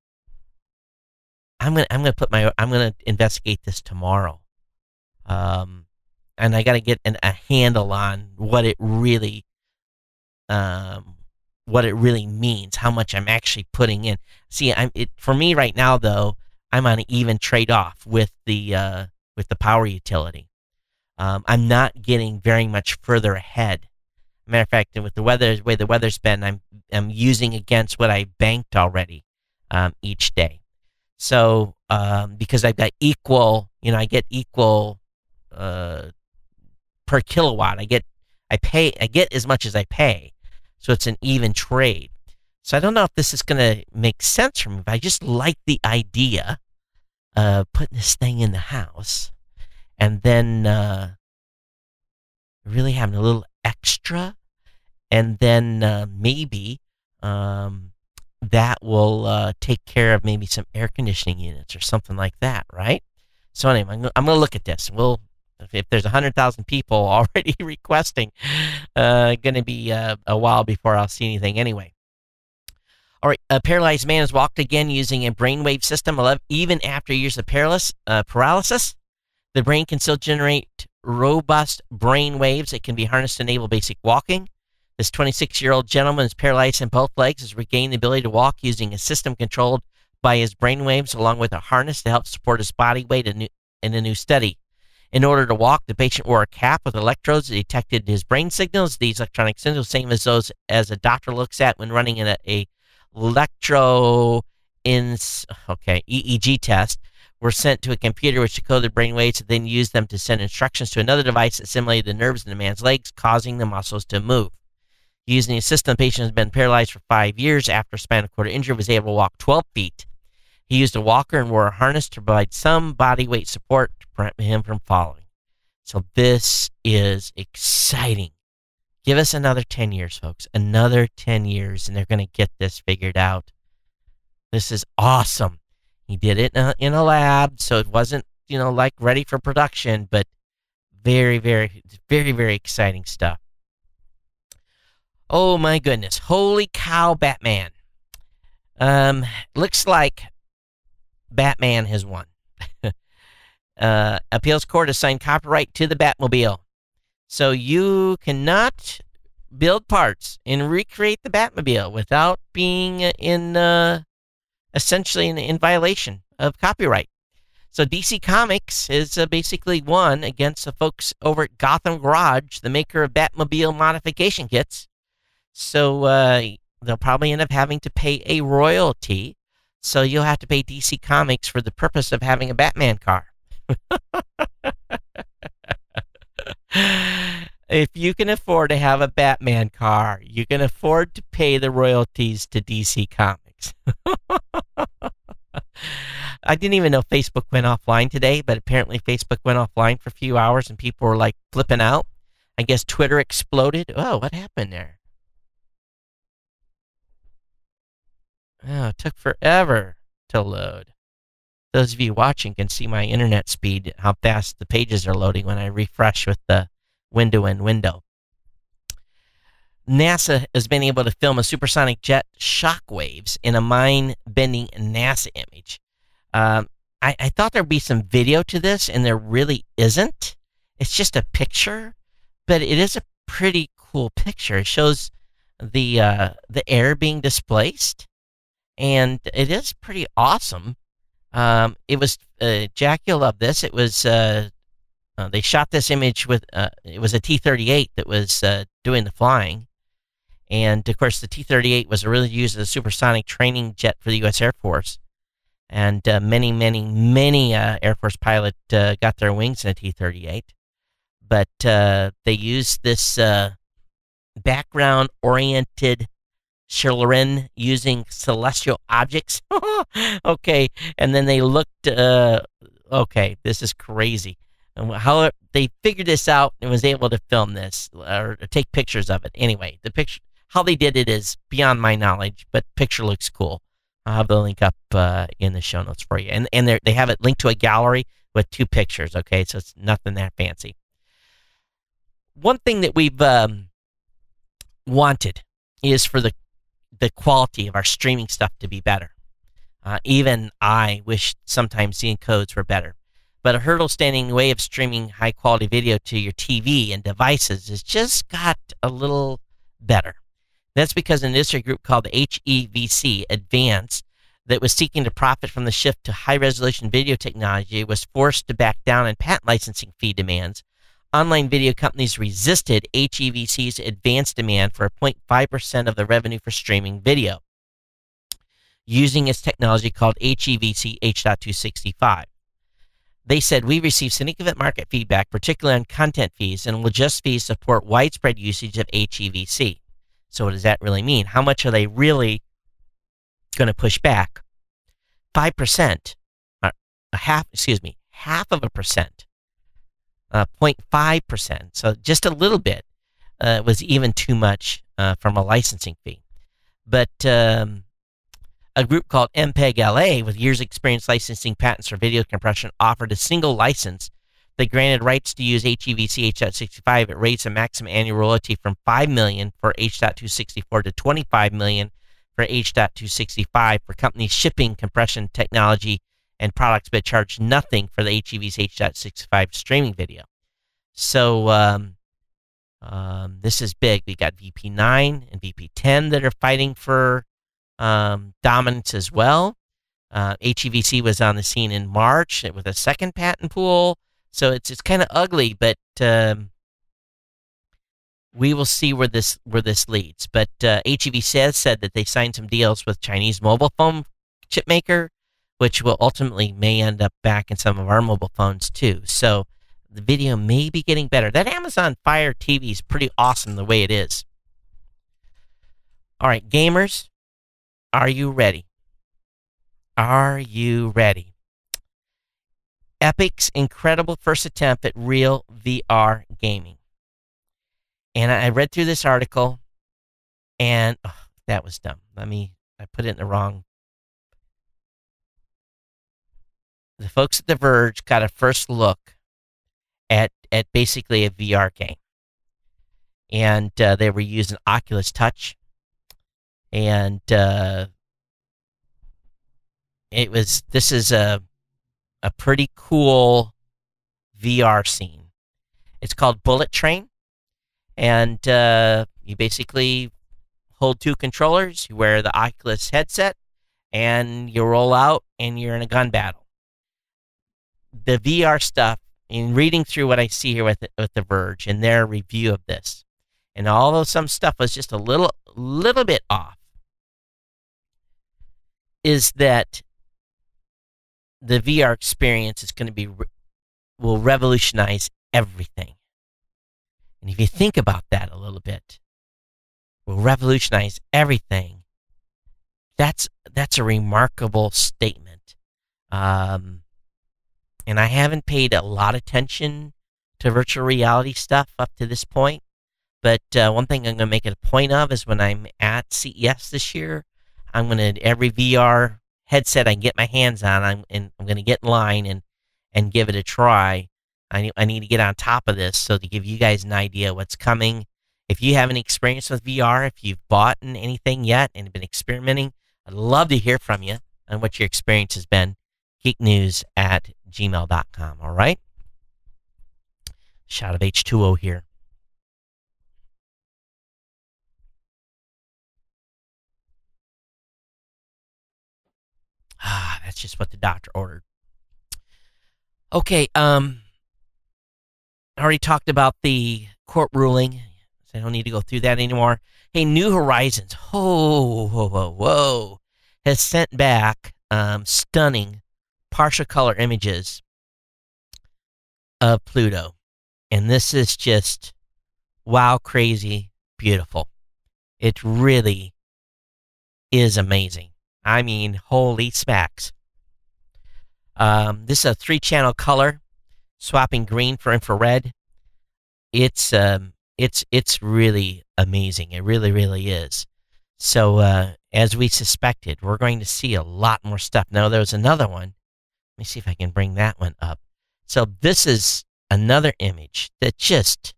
I'm gonna investigate this tomorrow. And I got to get a handle on what it really means, how much I'm actually putting in. See, for me right now though, I'm on an even trade-off with the power utility. I'm not getting very much further ahead. Matter of fact, with the way the weather's been, I'm using against what I banked already each day. So because I've got equal, I get equal per kilowatt. I get as much as I pay. So it's an even trade. So I don't know if this is going to make sense for me, but I just like the idea of putting this thing in the house and then really having a little extra, and then maybe that will take care of maybe some air conditioning units or something like that, right? So anyway, I'm going to look at this. If there's 100,000 people already requesting, going to be a while before I'll see anything anyway. All right, a paralyzed man has walked again using a brainwave system. Even after years of paralysis, the brain can still generate robust brain waves. It can be harnessed to enable basic walking. This 26-year-old gentleman is paralyzed in both legs, has regained the ability to walk using a system controlled by his brainwaves, along with a harness to help support his body weight in a new study. In order to walk, the patient wore a cap with electrodes that detected his brain signals. These electronic signals, same as those as a doctor looks at when running in a EEG test, were sent to a computer which decoded brain waves and then used them to send instructions to another device that simulated the nerves in the man's legs, causing the muscles to move. Using the system, the patient has been paralyzed for 5 years. After spinal cord injury, was able to walk 12 feet. He used a walker and wore a harness to provide some body weight support to prevent him from falling. So this is exciting. Give us another 10 years, folks. Another 10 years, and they're going to get this figured out. This is awesome. He did it in a lab, so it wasn't, like ready for production, but very, very, very, very exciting stuff. Oh, my goodness. Holy cow, Batman. Looks like Batman has won. Appeals court assigned copyright to the Batmobile. So you cannot build parts and recreate the Batmobile without being essentially in violation of copyright. So DC Comics is basically won against the folks over at Gotham Garage, the maker of Batmobile modification kits. So they'll probably end up having to pay a royalty. So you'll have to pay DC Comics for the purpose of having a Batman car. If you can afford to have a Batman car, you can afford to pay the royalties to DC Comics. I didn't even know Facebook went offline today, but apparently Facebook went offline for a few hours and people were like flipping out. I guess Twitter exploded. Oh, what happened there? Oh, it took forever to load. Those of you watching can see my internet speed, how fast the pages are loading when I refresh with the window in window. NASA has been able to film a supersonic jet shockwaves in a mind-bending NASA image. I thought there'd be some video to this, and there really isn't. It's just a picture, but it is a pretty cool picture. It shows the air being displaced, and it is pretty awesome. It was Jack, you'll love this. It was They shot this image with it was a T-38 that was doing the flying, and of course the T-38 was really used as a supersonic training jet for the U.S. Air Force, and many Air Force pilot got their wings in a T-38, but they used this background-oriented Schlerin using celestial objects. Okay, and then they looked. Okay, this is crazy. And how they figured this out and was able to film this or take pictures of it. Anyway, the picture, how they did it is beyond my knowledge, but picture looks cool. I'll have the link up in the show notes for you, and they have it linked to a gallery with 2 pictures. Okay, so it's nothing that fancy. One thing that we've wanted is for the quality of our streaming stuff to be better. Even I wish sometimes the encodes were better. But a hurdle standing in the way of streaming high-quality video to your TV and devices has just got a little better. That's because an industry group called the HEVC Advance that was seeking to profit from the shift to high-resolution video technology was forced to back down on patent licensing fee demands. Online video companies resisted HEVC's advanced demand for 0.5% of the revenue for streaming video, using its technology called HEVC H.265. They said, we received significant market feedback, particularly on content fees, and will adjust fees to support widespread usage of HEVC. So what does that really mean? How much are they really going to push back? 5%, half of a percent. 0.5%, so just a little bit was even too much from a licensing fee. But a group called MPEG LA, with years of experience licensing patents for video compression, offered a single license that granted rights to use HEVC H.65. It raised the maximum annual royalty from $5 million for H.264 to $25 million for H.265 for companies shipping compression technology and products, but charged nothing for the HEVC H.65 streaming video. So this is big. We got VP9 and VP10 that are fighting for dominance as well. HEVC was on the scene in March with a second patent pool, so it's kind of ugly, but we will see where this leads. But HEVC has said that they signed some deals with Chinese mobile phone chip maker, which will ultimately may end up back in some of our mobile phones too. So the video may be getting better. That Amazon Fire TV is pretty awesome the way it is. All right, gamers, are you ready? Are you ready? Epic's incredible first attempt at real VR gaming. And I read through this article, and that was dumb. I put it in the wrong. The folks at The Verge got a first look at basically a VR game. And they were using Oculus Touch. And this is a pretty cool VR scene. It's called Bullet Train. And you basically hold 2 controllers, you wear the Oculus headset, and you roll out and you're in a gun battle. The VR stuff, in reading through what I see here with The Verge and their review of this, and although some stuff was just a little bit off, is that the VR experience is going to will revolutionize everything. And if you think about that a little bit, will revolutionize everything. That's a remarkable statement. And I haven't paid a lot of attention to virtual reality stuff up to this point. But one thing I'm going to make it a point of is when I'm at CES this year, I'm going to, every VR headset I can get my hands on, I'm going to get in line and give it a try. I need to get on top of this so to give you guys an idea what's coming. If you have any experience with VR, if you've bought anything yet and been experimenting, I'd love to hear from you on what your experience has been. geeknews@gmail.com, all right? Shot of H2O here. That's just what the doctor ordered. Okay, I already talked about the court ruling, so I don't need to go through that anymore. Hey, New Horizons, whoa, has sent back stunning partial color images of Pluto. And this is just, wow, crazy, beautiful. It really is amazing. I mean, holy smacks. This is a 3-channel color, swapping green for infrared. It's really amazing. It really, really is. So, as we suspected, we're going to see a lot more stuff. Now, there's another one. Let me see if I can bring that one up. So, this is another image that just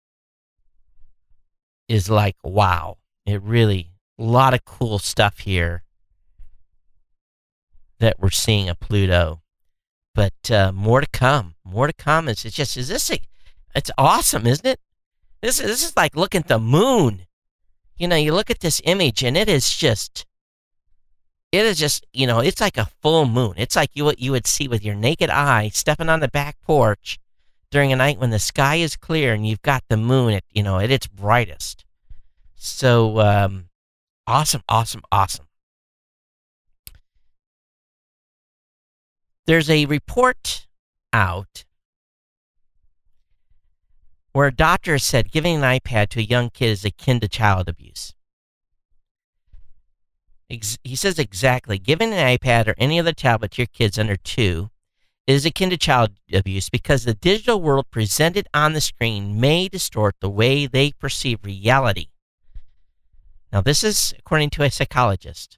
is like, wow. It really, a lot of cool stuff here that we're seeing of Pluto. But more to come. More to come. It's awesome, isn't it? This is like looking at the moon. You know, you look at this image and it is just, it's like a full moon. It's like what you would see with your naked eye stepping on the back porch during a night when the sky is clear and you've got the moon at its brightest. So, awesome. There's a report out where a doctor said giving an iPad to a young kid is akin to child abuse. He says exactly, giving an iPad or any other tablet to your kids under 2 is akin to child abuse because the digital world presented on the screen may distort the way they perceive reality. Now, this is according to a psychologist.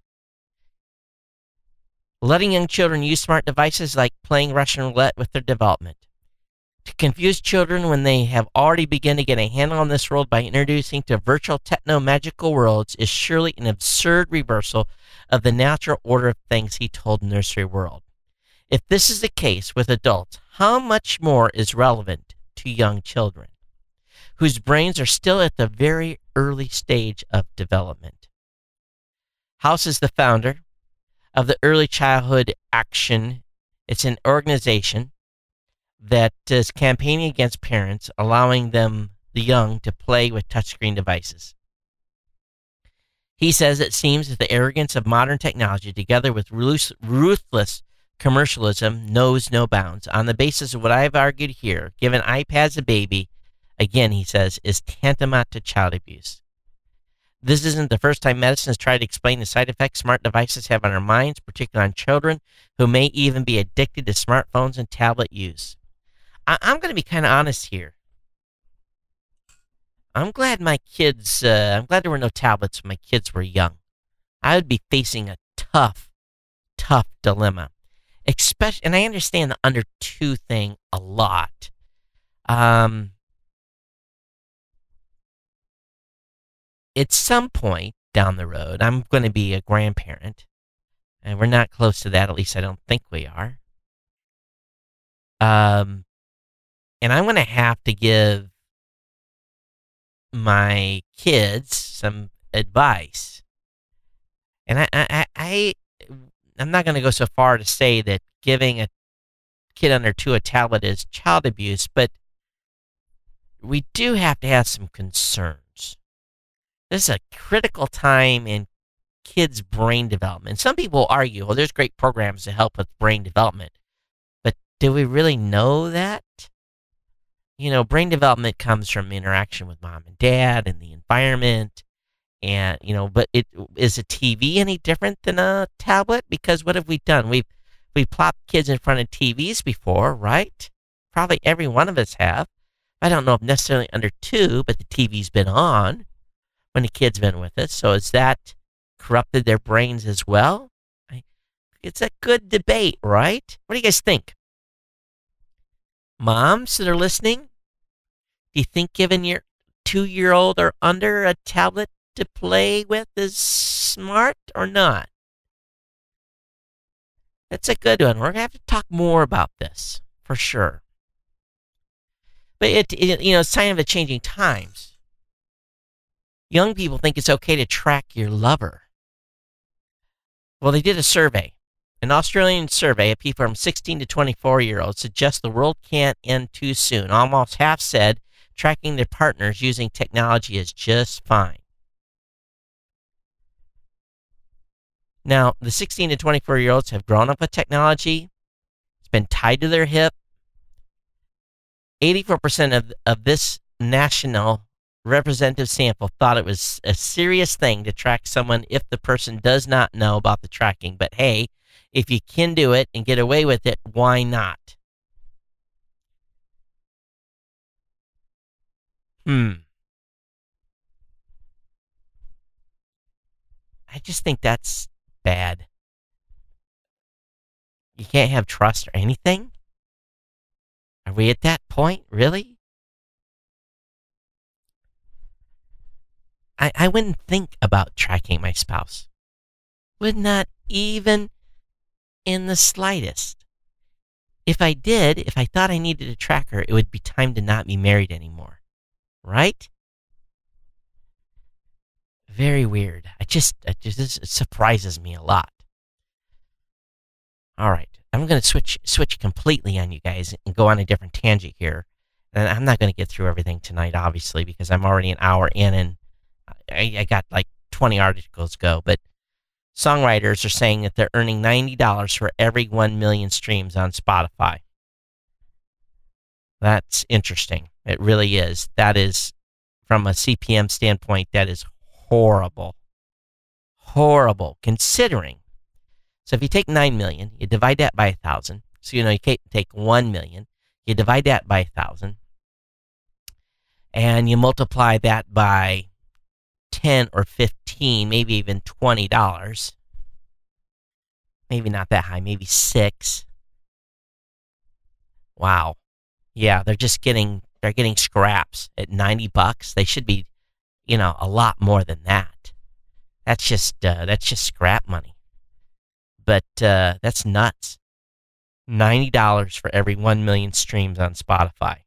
Letting young children use smart devices like playing Russian roulette with their development. To confuse children when they have already begun to get a handle on this world by introducing to virtual techno-magical worlds is surely an absurd reversal of the natural order of things, he told Nursery World. If this is the case with adults, how much more is relevant to young children, whose brains are still at the very early stage of development? House is the founder of the Early Childhood Action. It's an organization that is campaigning against parents, allowing the young, to play with touchscreen devices. He says it seems that the arrogance of modern technology, together with ruthless commercialism, knows no bounds. On the basis of what I've argued here, giving iPads a baby, again, he says, is tantamount to child abuse. This isn't the first time medicine has tried to explain the side effects smart devices have on our minds, particularly on children who may even be addicted to smartphones and tablet use. I'm going to be kind of honest here. I'm glad I'm glad there were no tablets when my kids were young. I would be facing a tough dilemma. And I understand the under 2 thing a lot. At some point down the road, I'm going to be a grandparent. And we're not close to that, at least I don't think we are. And I'm going to have to give my kids some advice. And I'm not going to go so far to say that giving a kid under 2 a tablet is child abuse, but we do have to have some concerns. This is a critical time in kids' brain development. Some people argue, well, there's great programs to help with brain development. But do we really know that? Brain development comes from interaction with mom and dad and the environment. And, but is a TV any different than a tablet? Because what have we done? We've plopped kids in front of TVs before, right? Probably every one of us have. I don't know if necessarily under 2, but the TV's been on when the kid's been with us. So has that corrupted their brains as well? It's a good debate, right? What do you guys think? Moms that are listening, do you think giving your 2-year-old or under a tablet to play with is smart or not? That's a good one. We're going to have to talk more about this, for sure. But it's sign of the changing times. Young people think it's okay to track your lover. Well, they did a survey, An Australian survey of people from 16 to 24-year-olds suggests the world can't end too soon. Almost half said tracking their partners using technology is just fine. Now, the 16 to 24-year-olds have grown up with technology. It's been tied to their hip. 84% of this national representative sample thought it was a serious thing to track someone if the person does not know about the tracking. But hey, if you can do it and get away with it, why not? I just think that's bad. You can't have trust or anything? Are we at that point? Really? I wouldn't think about tracking my spouse. Would not even in the slightest. If I did, if I thought I needed to track her, it would be time to not be married anymore. Right? Very weird. It surprises me a lot. All right. I'm going to switch completely on you guys and go on a different tangent here. And I'm not going to get through everything tonight, obviously, because I'm already an hour in and I got like 20 articles to go. But songwriters are saying that they're earning $90 for every 1 million streams on Spotify. That's interesting. It really is. That is, from a CPM standpoint, that is horrible. Horrible, considering. So if you take 9 million, you divide that by 1,000. So, you take 1 million, you divide that by 1,000, and you multiply that by 10 or 15, maybe even $20. Maybe not that high, maybe 6. Wow. Yeah, they're getting scraps at $90. They should be, a lot more than that. That's just scrap money. But that's nuts. $90 for every 1 million streams on Spotify.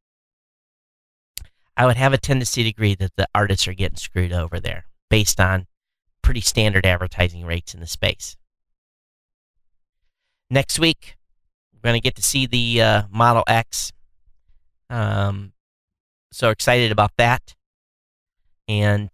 I would have a tendency to agree that the artists are getting screwed over there based on pretty standard advertising rates in the space. Next week, we're going to get to see the Model X. So excited about that. And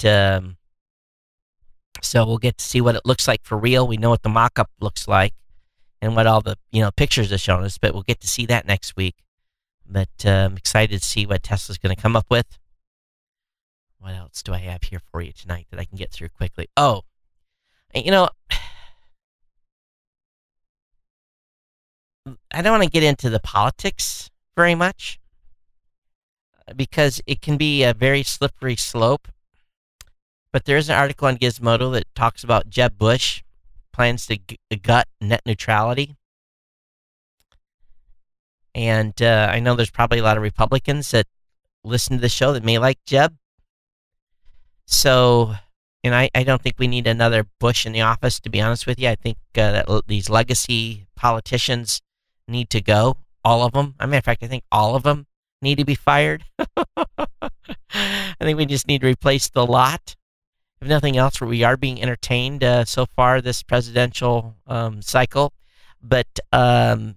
so we'll get to see what it looks like for real. We know what the mock-up looks like and what all the pictures have shown us, but we'll get to see that next week. But I'm excited to see what Tesla's going to come up with. What else do I have here for you tonight that I can get through quickly? Oh, I don't want to get into the politics very much because it can be a very slippery slope. But there is an article on Gizmodo that talks about Jeb Bush plans to gut net neutrality. And I know there's probably a lot of Republicans that listen to the show that may like Jeb. So, and I don't think we need another Bush in the office, to be honest with you. I think that these legacy politicians need to go. All of them. As a matter of fact, I think all of them need to be fired. I think we just need to replace the lot. If nothing else, we are being entertained so far this presidential cycle. But, I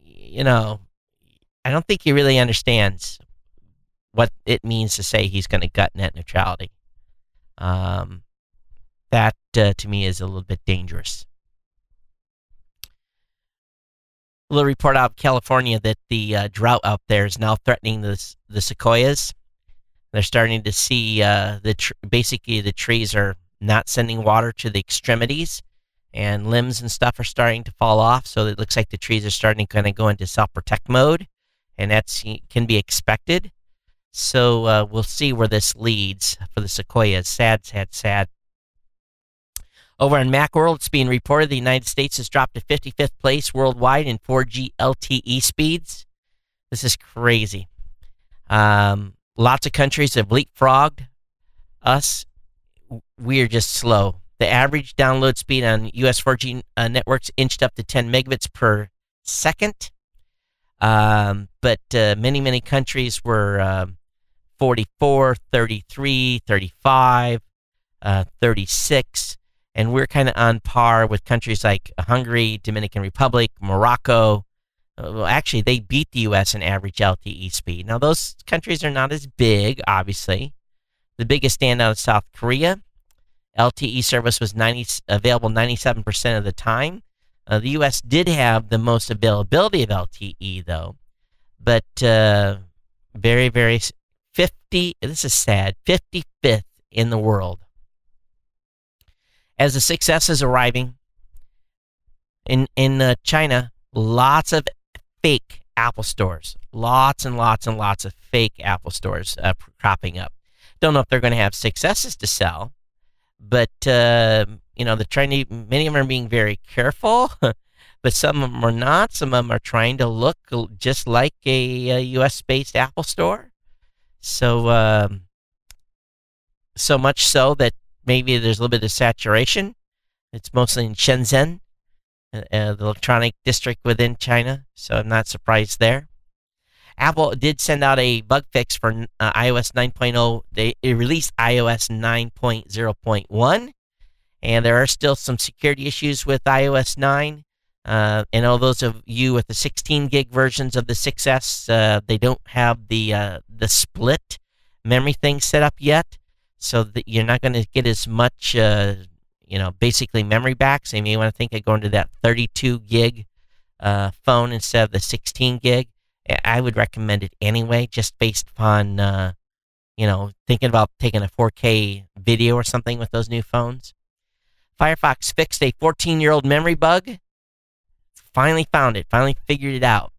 don't think he really understands what it means to say he's going to gut net neutrality. That, to me, is a little bit dangerous. A little report out of California that the drought out there is now threatening the sequoias. They're starting to see basically the trees are not sending water to the extremities, and limbs and stuff are starting to fall off. So it looks like the trees are starting to kind of go into self-protect mode, and that can be expected. So we'll see where this leads for the sequoias. Sad, sad, sad. Over on Macworld, it's being reported the United States has dropped to 55th place worldwide in 4G LTE speeds. This is crazy. Lots of countries have leapfrogged us. We're just slow. The average download speed on US 4G networks inched up to 10 megabits per second. But many, many countries were 44, 33, 35, 36. And we're kind of on par with countries like Hungary, Dominican Republic, Morocco. Well, actually, they beat the U.S. in average LTE speed. Now, those countries are not as big, obviously. The biggest standout is South Korea. LTE service was available 97% of the time. The U.S. did have the most availability of LTE, though. But very, very 50, this is sad, 55th in the world. As the 6S is arriving in China, lots of fake Apple stores. Lots and lots and lots of fake Apple stores cropping up. Don't know if they're going to have 6Ss to sell, but they're trying to. Many of them are being very careful, but some of them are not. Some of them are trying to look just like a U.S.-based Apple store. So much so that maybe there's a little bit of saturation. It's mostly in Shenzhen, the electronic district within China, so I'm not surprised there. Apple did send out a bug fix for iOS 9.0. They released iOS 9.0.1, and there are still some security issues with iOS 9. And all those of you with the 16 gig versions of the 6S, they don't have the split memory thing set up yet, so that you're not going to get as much, basically memory back. So you may want to think of going to that 32 gig phone instead of the 16 gig. I would recommend it anyway, just based upon, thinking about taking a 4K video or something with those new phones. Firefox fixed a 14-year-old memory bug. Finally found it. Finally figured it out.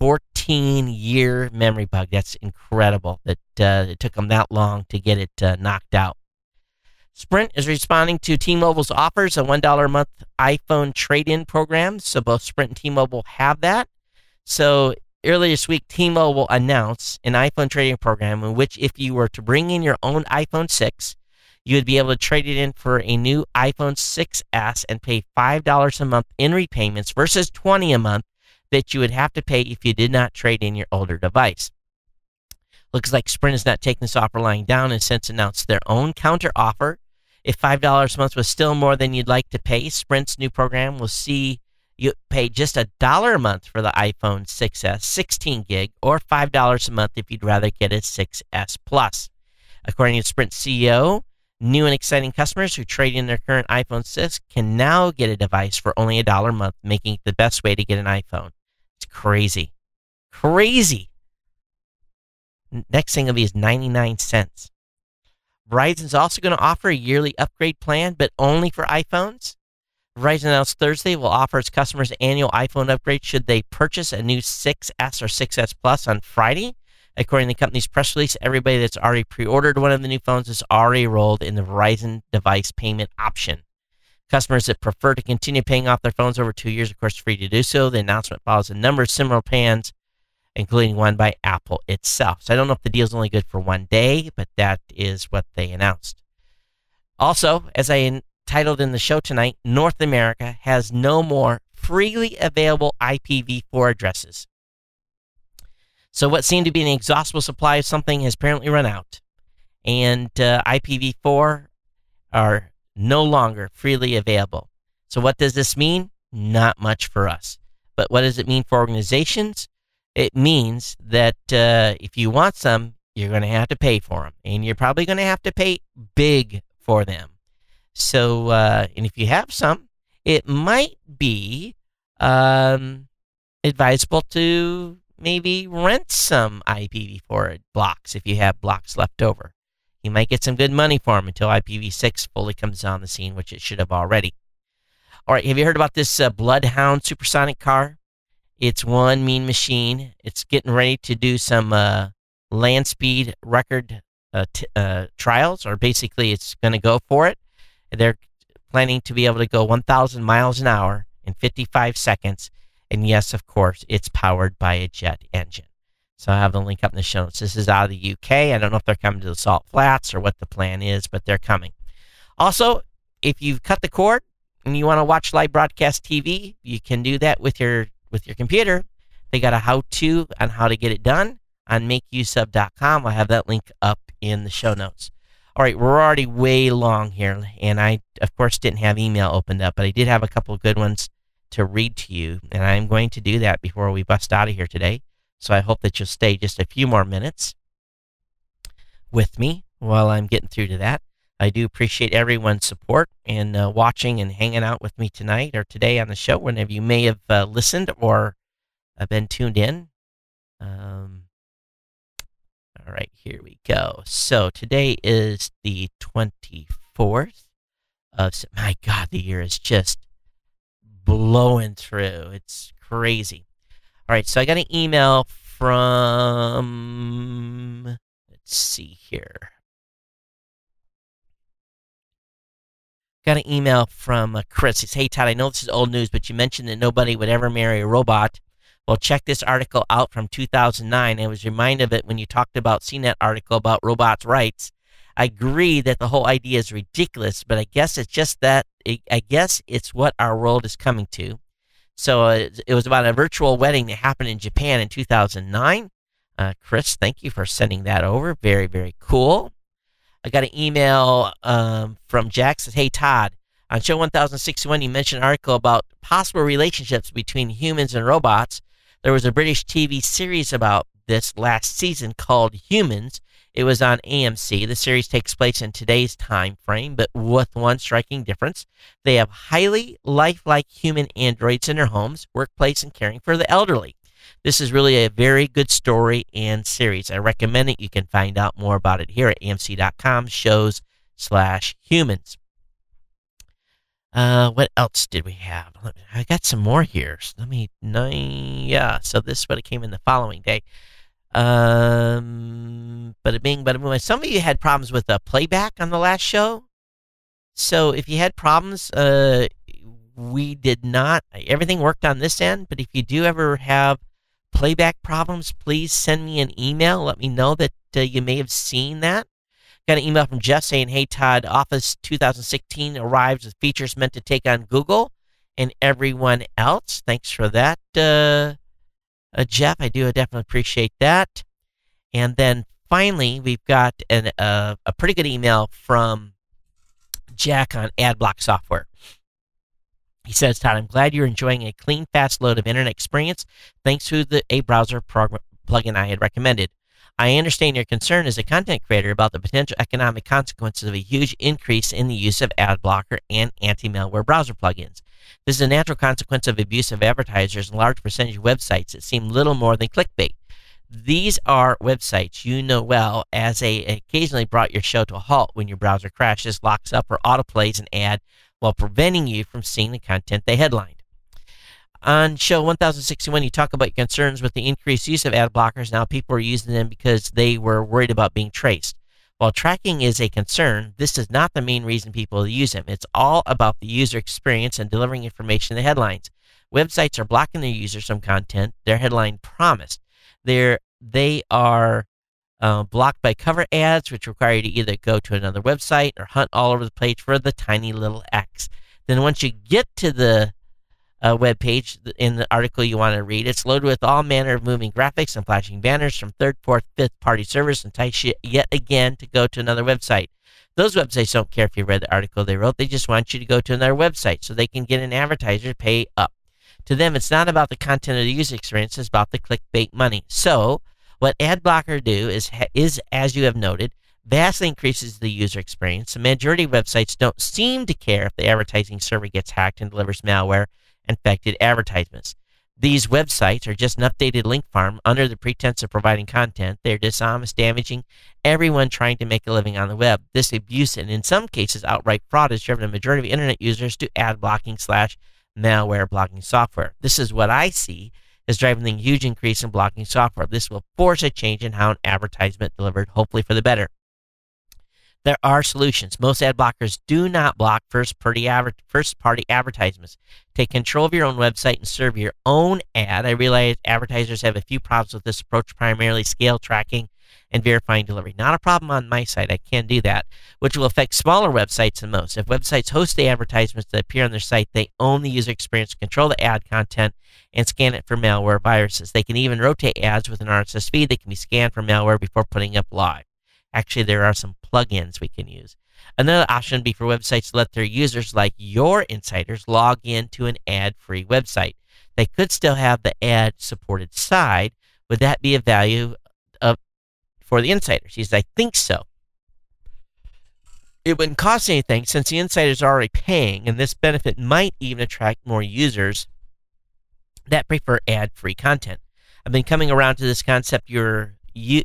14-year memory bug. That's incredible that it took them that long to get it knocked out. Sprint is responding to T-Mobile's offers, a $1 a month iPhone trade-in program. So both Sprint and T-Mobile have that. So earlier this week, T-Mobile announced an iPhone trade-in program in which if you were to bring in your own iPhone 6, you would be able to trade it in for a new iPhone 6S and pay $5 a month in repayments versus $20 a month that you would have to pay if you did not trade in your older device. Looks like Sprint is not taking this offer lying down and since announced their own counter offer. If $5 a month was still more than you'd like to pay, Sprint's new program will see you pay just $1 a month for the iPhone 6S 16 gig or $5 a month if you'd rather get a 6S Plus. According to Sprint CEO, new and exciting customers who trade in their current iPhone 6 can now get a device for only $1 a month, making it the best way to get an iPhone. It's crazy. Crazy. Next thing will be is 99 cents. Verizon's also going to offer a yearly upgrade plan, but only for iPhones. Verizon announced Thursday will offer its customers an annual iPhone upgrade should they purchase a new 6S or 6S Plus on Friday. According to the company's press release, everybody that's already pre-ordered one of the new phones is already enrolled in the Verizon device payment option. Customers that prefer to continue paying off their phones over 2 years, of course, are free to do so. The announcement follows a number of similar plans, including one by Apple itself. So I don't know if the deal is only good for 1 day, but that is what they announced. Also, as I titled in the show tonight, North America has no more freely available IPv4 addresses. So what seemed to be an inexhaustible supply of something has apparently run out. And IPv4 are no longer freely available. So what does this mean? Not much for us. But what does it mean for organizations? It means that if you want some, you're going to have to pay for them. And you're probably going to have to pay big for them. So, and if you have some, it might be advisable to maybe rent some IPv4 blocks if you have blocks left over. You might get some good money for them until IPv6 fully comes on the scene, which it should have already. All right, have you heard about this Bloodhound supersonic car? It's one mean machine. It's getting ready to do some land speed record trials, or basically it's going to go for it. They're planning to be able to go 1,000 miles an hour in 55 seconds. And yes, of course, it's powered by a jet engine. So I have the link up in the show notes. This is out of the UK. I don't know if they're coming to the Salt Flats or what the plan is, but they're coming. Also, if you've cut the cord and you want to watch live broadcast TV, you can do that with your computer. They got a how-to on how to get it done on makeuseof.com. I'll have that link up in the show notes. All right, we're already way long here, and I, of course, didn't have email opened up, but I did have a couple of good ones to read to you, and I'm going to do that before we bust out of here today. So I hope that you'll stay just a few more minutes with me while I'm getting through to that. I do appreciate everyone's support and watching and hanging out with me tonight or today on the show, whenever you may have listened or been tuned in. All right, here we go. So today is the 24th of, my God, the year is just blowing through. It's crazy. All right, so I got an email from, let's see here. Got an email from Chris. He says, "Hey, Todd, I know this is old news, but you mentioned that nobody would ever marry a robot. Well, check this article out from 2009. I was reminded of it when you talked about CNET article about robots' rights. I agree that the whole idea is ridiculous, but I guess it's just that, I guess it's what our world is coming to. So it was about a virtual wedding that happened in Japan in 2009. Chris, thank you for sending that over. Very, very cool. I got an email from Jack. Says, "Hey, Todd, on show 1061, you mentioned an article about possible relationships between humans and robots. There was a British TV series about this last season called Humans. It was on AMC. The series takes place in today's time frame, but with one striking difference. They have highly lifelike human androids in their homes, workplace, and caring for the elderly. This is really a very good story and series. I recommend it. You can find out more about it here at amc.com, shows/humans. What else did we have? I got some more here. So so this is what it came in the following day. Bada bing, bada boom. Some of you had problems with the playback on the last show. So if you had problems, we did not. Everything worked on this end, but if you do ever have playback problems, please send me an email. Let me know that you may have seen that. Got an email from Jeff saying, "Hey, Todd, Office 2016 arrives with features meant to take on Google and everyone else." Thanks for that, Jeff. I do definitely appreciate that. And then finally, we've got a pretty good email from Jack on AdBlock software. He says, "Todd, I'm glad you're enjoying a clean, fast load of internet experience thanks to a browser plugin I had recommended. I understand your concern as a content creator about the potential economic consequences of a huge increase in the use of ad blocker and anti-malware browser plugins. This is a natural consequence of abuse of advertisers and a large percentage of websites that seem little more than clickbait. These are websites you know well, as they occasionally brought your show to a halt when your browser crashes, locks up, or autoplays an ad while preventing you from seeing the content they headlined. On show 1061, you talk about your concerns with the increased use of ad blockers. Now people are using them because they were worried about being traced. While tracking is a concern, this is not the main reason people use them. It's all about the user experience and delivering information in the headlines. Websites are blocking their users from content their headline promised. They are blocked by cover ads, which require you to either go to another website or hunt all over the page for the tiny little X. Then once you get to the web page in the article you want to read, it's loaded with all manner of moving graphics and flashing banners from third, fourth, fifth party servers, and entice you yet again to go to another website. Those websites don't care if you read the article they wrote. They just want you to go to another website so they can get an advertiser to pay up. To them, it's not about the content of the user experience. It's about the clickbait money. So what ad blocker do is, as you have noted, vastly increases the user experience. The majority of websites don't seem to care if the advertising server gets hacked and delivers malware infected advertisements. These websites are just an updated link farm under the pretense of providing content. They're dishonest, damaging everyone trying to make a living on the web. This abuse and in some cases outright fraud has driven a majority of internet users to ad blocking / malware blocking software. This is what I see is driving the huge increase in blocking software. This will force a change in how an advertisement delivered, hopefully for the better. There are solutions. Most ad blockers do not block first-party advertisements. Take control of your own website and serve your own ad. I realize advertisers have a few problems with this approach, primarily scale tracking and verifying delivery. Not a problem on my site. I can do that, which will affect smaller websites the most. If websites host the advertisements that appear on their site, they own the user experience, control the ad content, and scan it for malware viruses. They can even rotate ads with an RSS feed that can be scanned for malware before putting up live. Actually, there are some plugins we can use. Another option would be for websites to let their users, like your insiders, log into an ad-free website. They could still have the ad-supported side. Would that be of value for the insiders? He says, I think so. It wouldn't cost anything since the insiders are already paying, and this benefit might even attract more users that prefer ad-free content. I've been coming around to this concept you're using.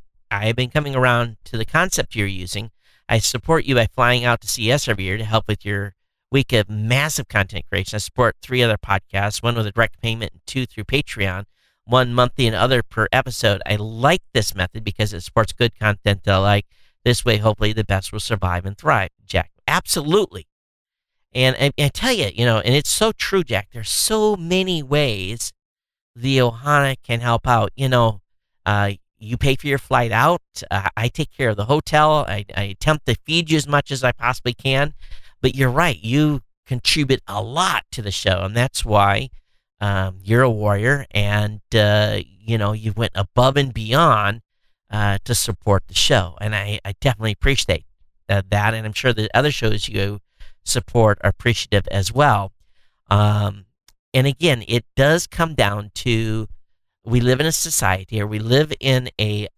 I support you by flying out to CES every year to help with your week of massive content creation. I support 3 other podcasts, 1 with a direct payment and 2 through Patreon, 1 monthly and other per episode. I like this method because it supports good content that I like. This way, hopefully, the best will survive and thrive. Jack, absolutely. And I tell you, and it's so true, Jack. There's so many ways the Ohana can help out. You pay for your flight out. I take care of the hotel. I attempt to feed you as much as I possibly can. But you're right. You contribute a lot to the show, and that's why you're a warrior. And you went above and beyond to support the show, and I definitely appreciate that. And I'm sure the other shows you support are appreciative as well. And again, it does come down to, we live in a society, or we live in a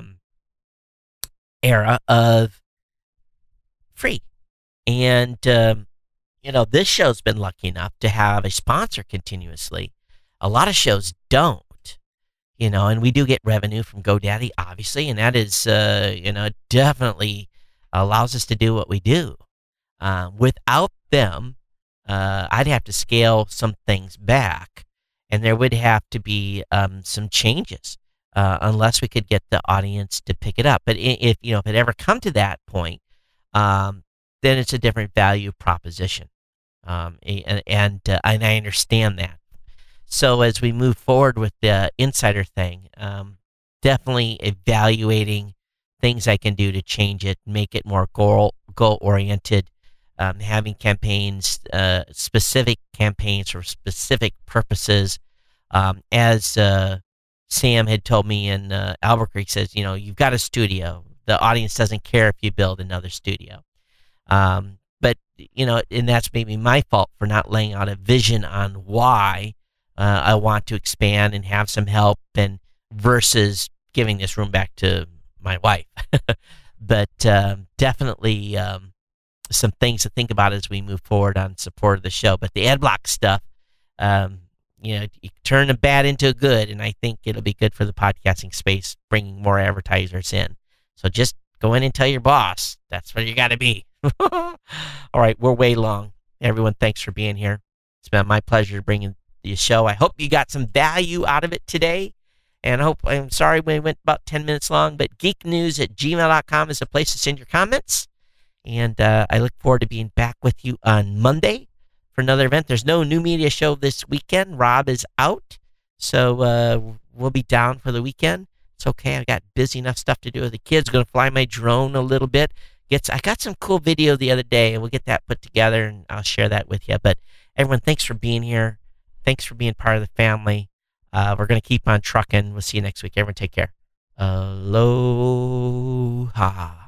era of free. And, this show's been lucky enough to have a sponsor continuously. A lot of shows don't, and we do get revenue from GoDaddy, obviously, and that is, definitely allows us to do what we do. Without them, I'd have to scale some things back, and there would have to be some changes unless we could get the audience to pick it up. But if it ever come to that point, then it's a different value proposition, and I understand that. So as we move forward with the insider thing, definitely evaluating things I can do to change it, make it more goal oriented. Having campaigns, specific campaigns for specific purposes. As Sam had told me in Albuquerque, says, you've got a studio. The audience doesn't care if you build another studio. But, and that's maybe my fault for not laying out a vision on why I want to expand and have some help, and versus giving this room back to my wife. But definitely some things to think about as we move forward on support of the show. But the ad block stuff, you turn a bad into a good, and I think it'll be good for the podcasting space, bringing more advertisers in. So just go in and tell your boss. That's where you got to be. All right, we're way long. Everyone, thanks for being here. It's been my pleasure bringing the show. I hope you got some value out of it today. And I'm sorry we went about 10 minutes long, but geeknews@gmail.com is the place to send your comments. And I look forward to being back with you on Monday for another event. There's no new media show this weekend. Rob is out, so we'll be down for the weekend. It's okay. I got busy enough stuff to do with the kids. Going to fly my drone a little bit. I got some cool video the other day, and we'll get that put together, and I'll share that with you. But everyone, thanks for being here. Thanks for being part of the family. We're going to keep on trucking. We'll see you next week. Everyone, take care. Aloha.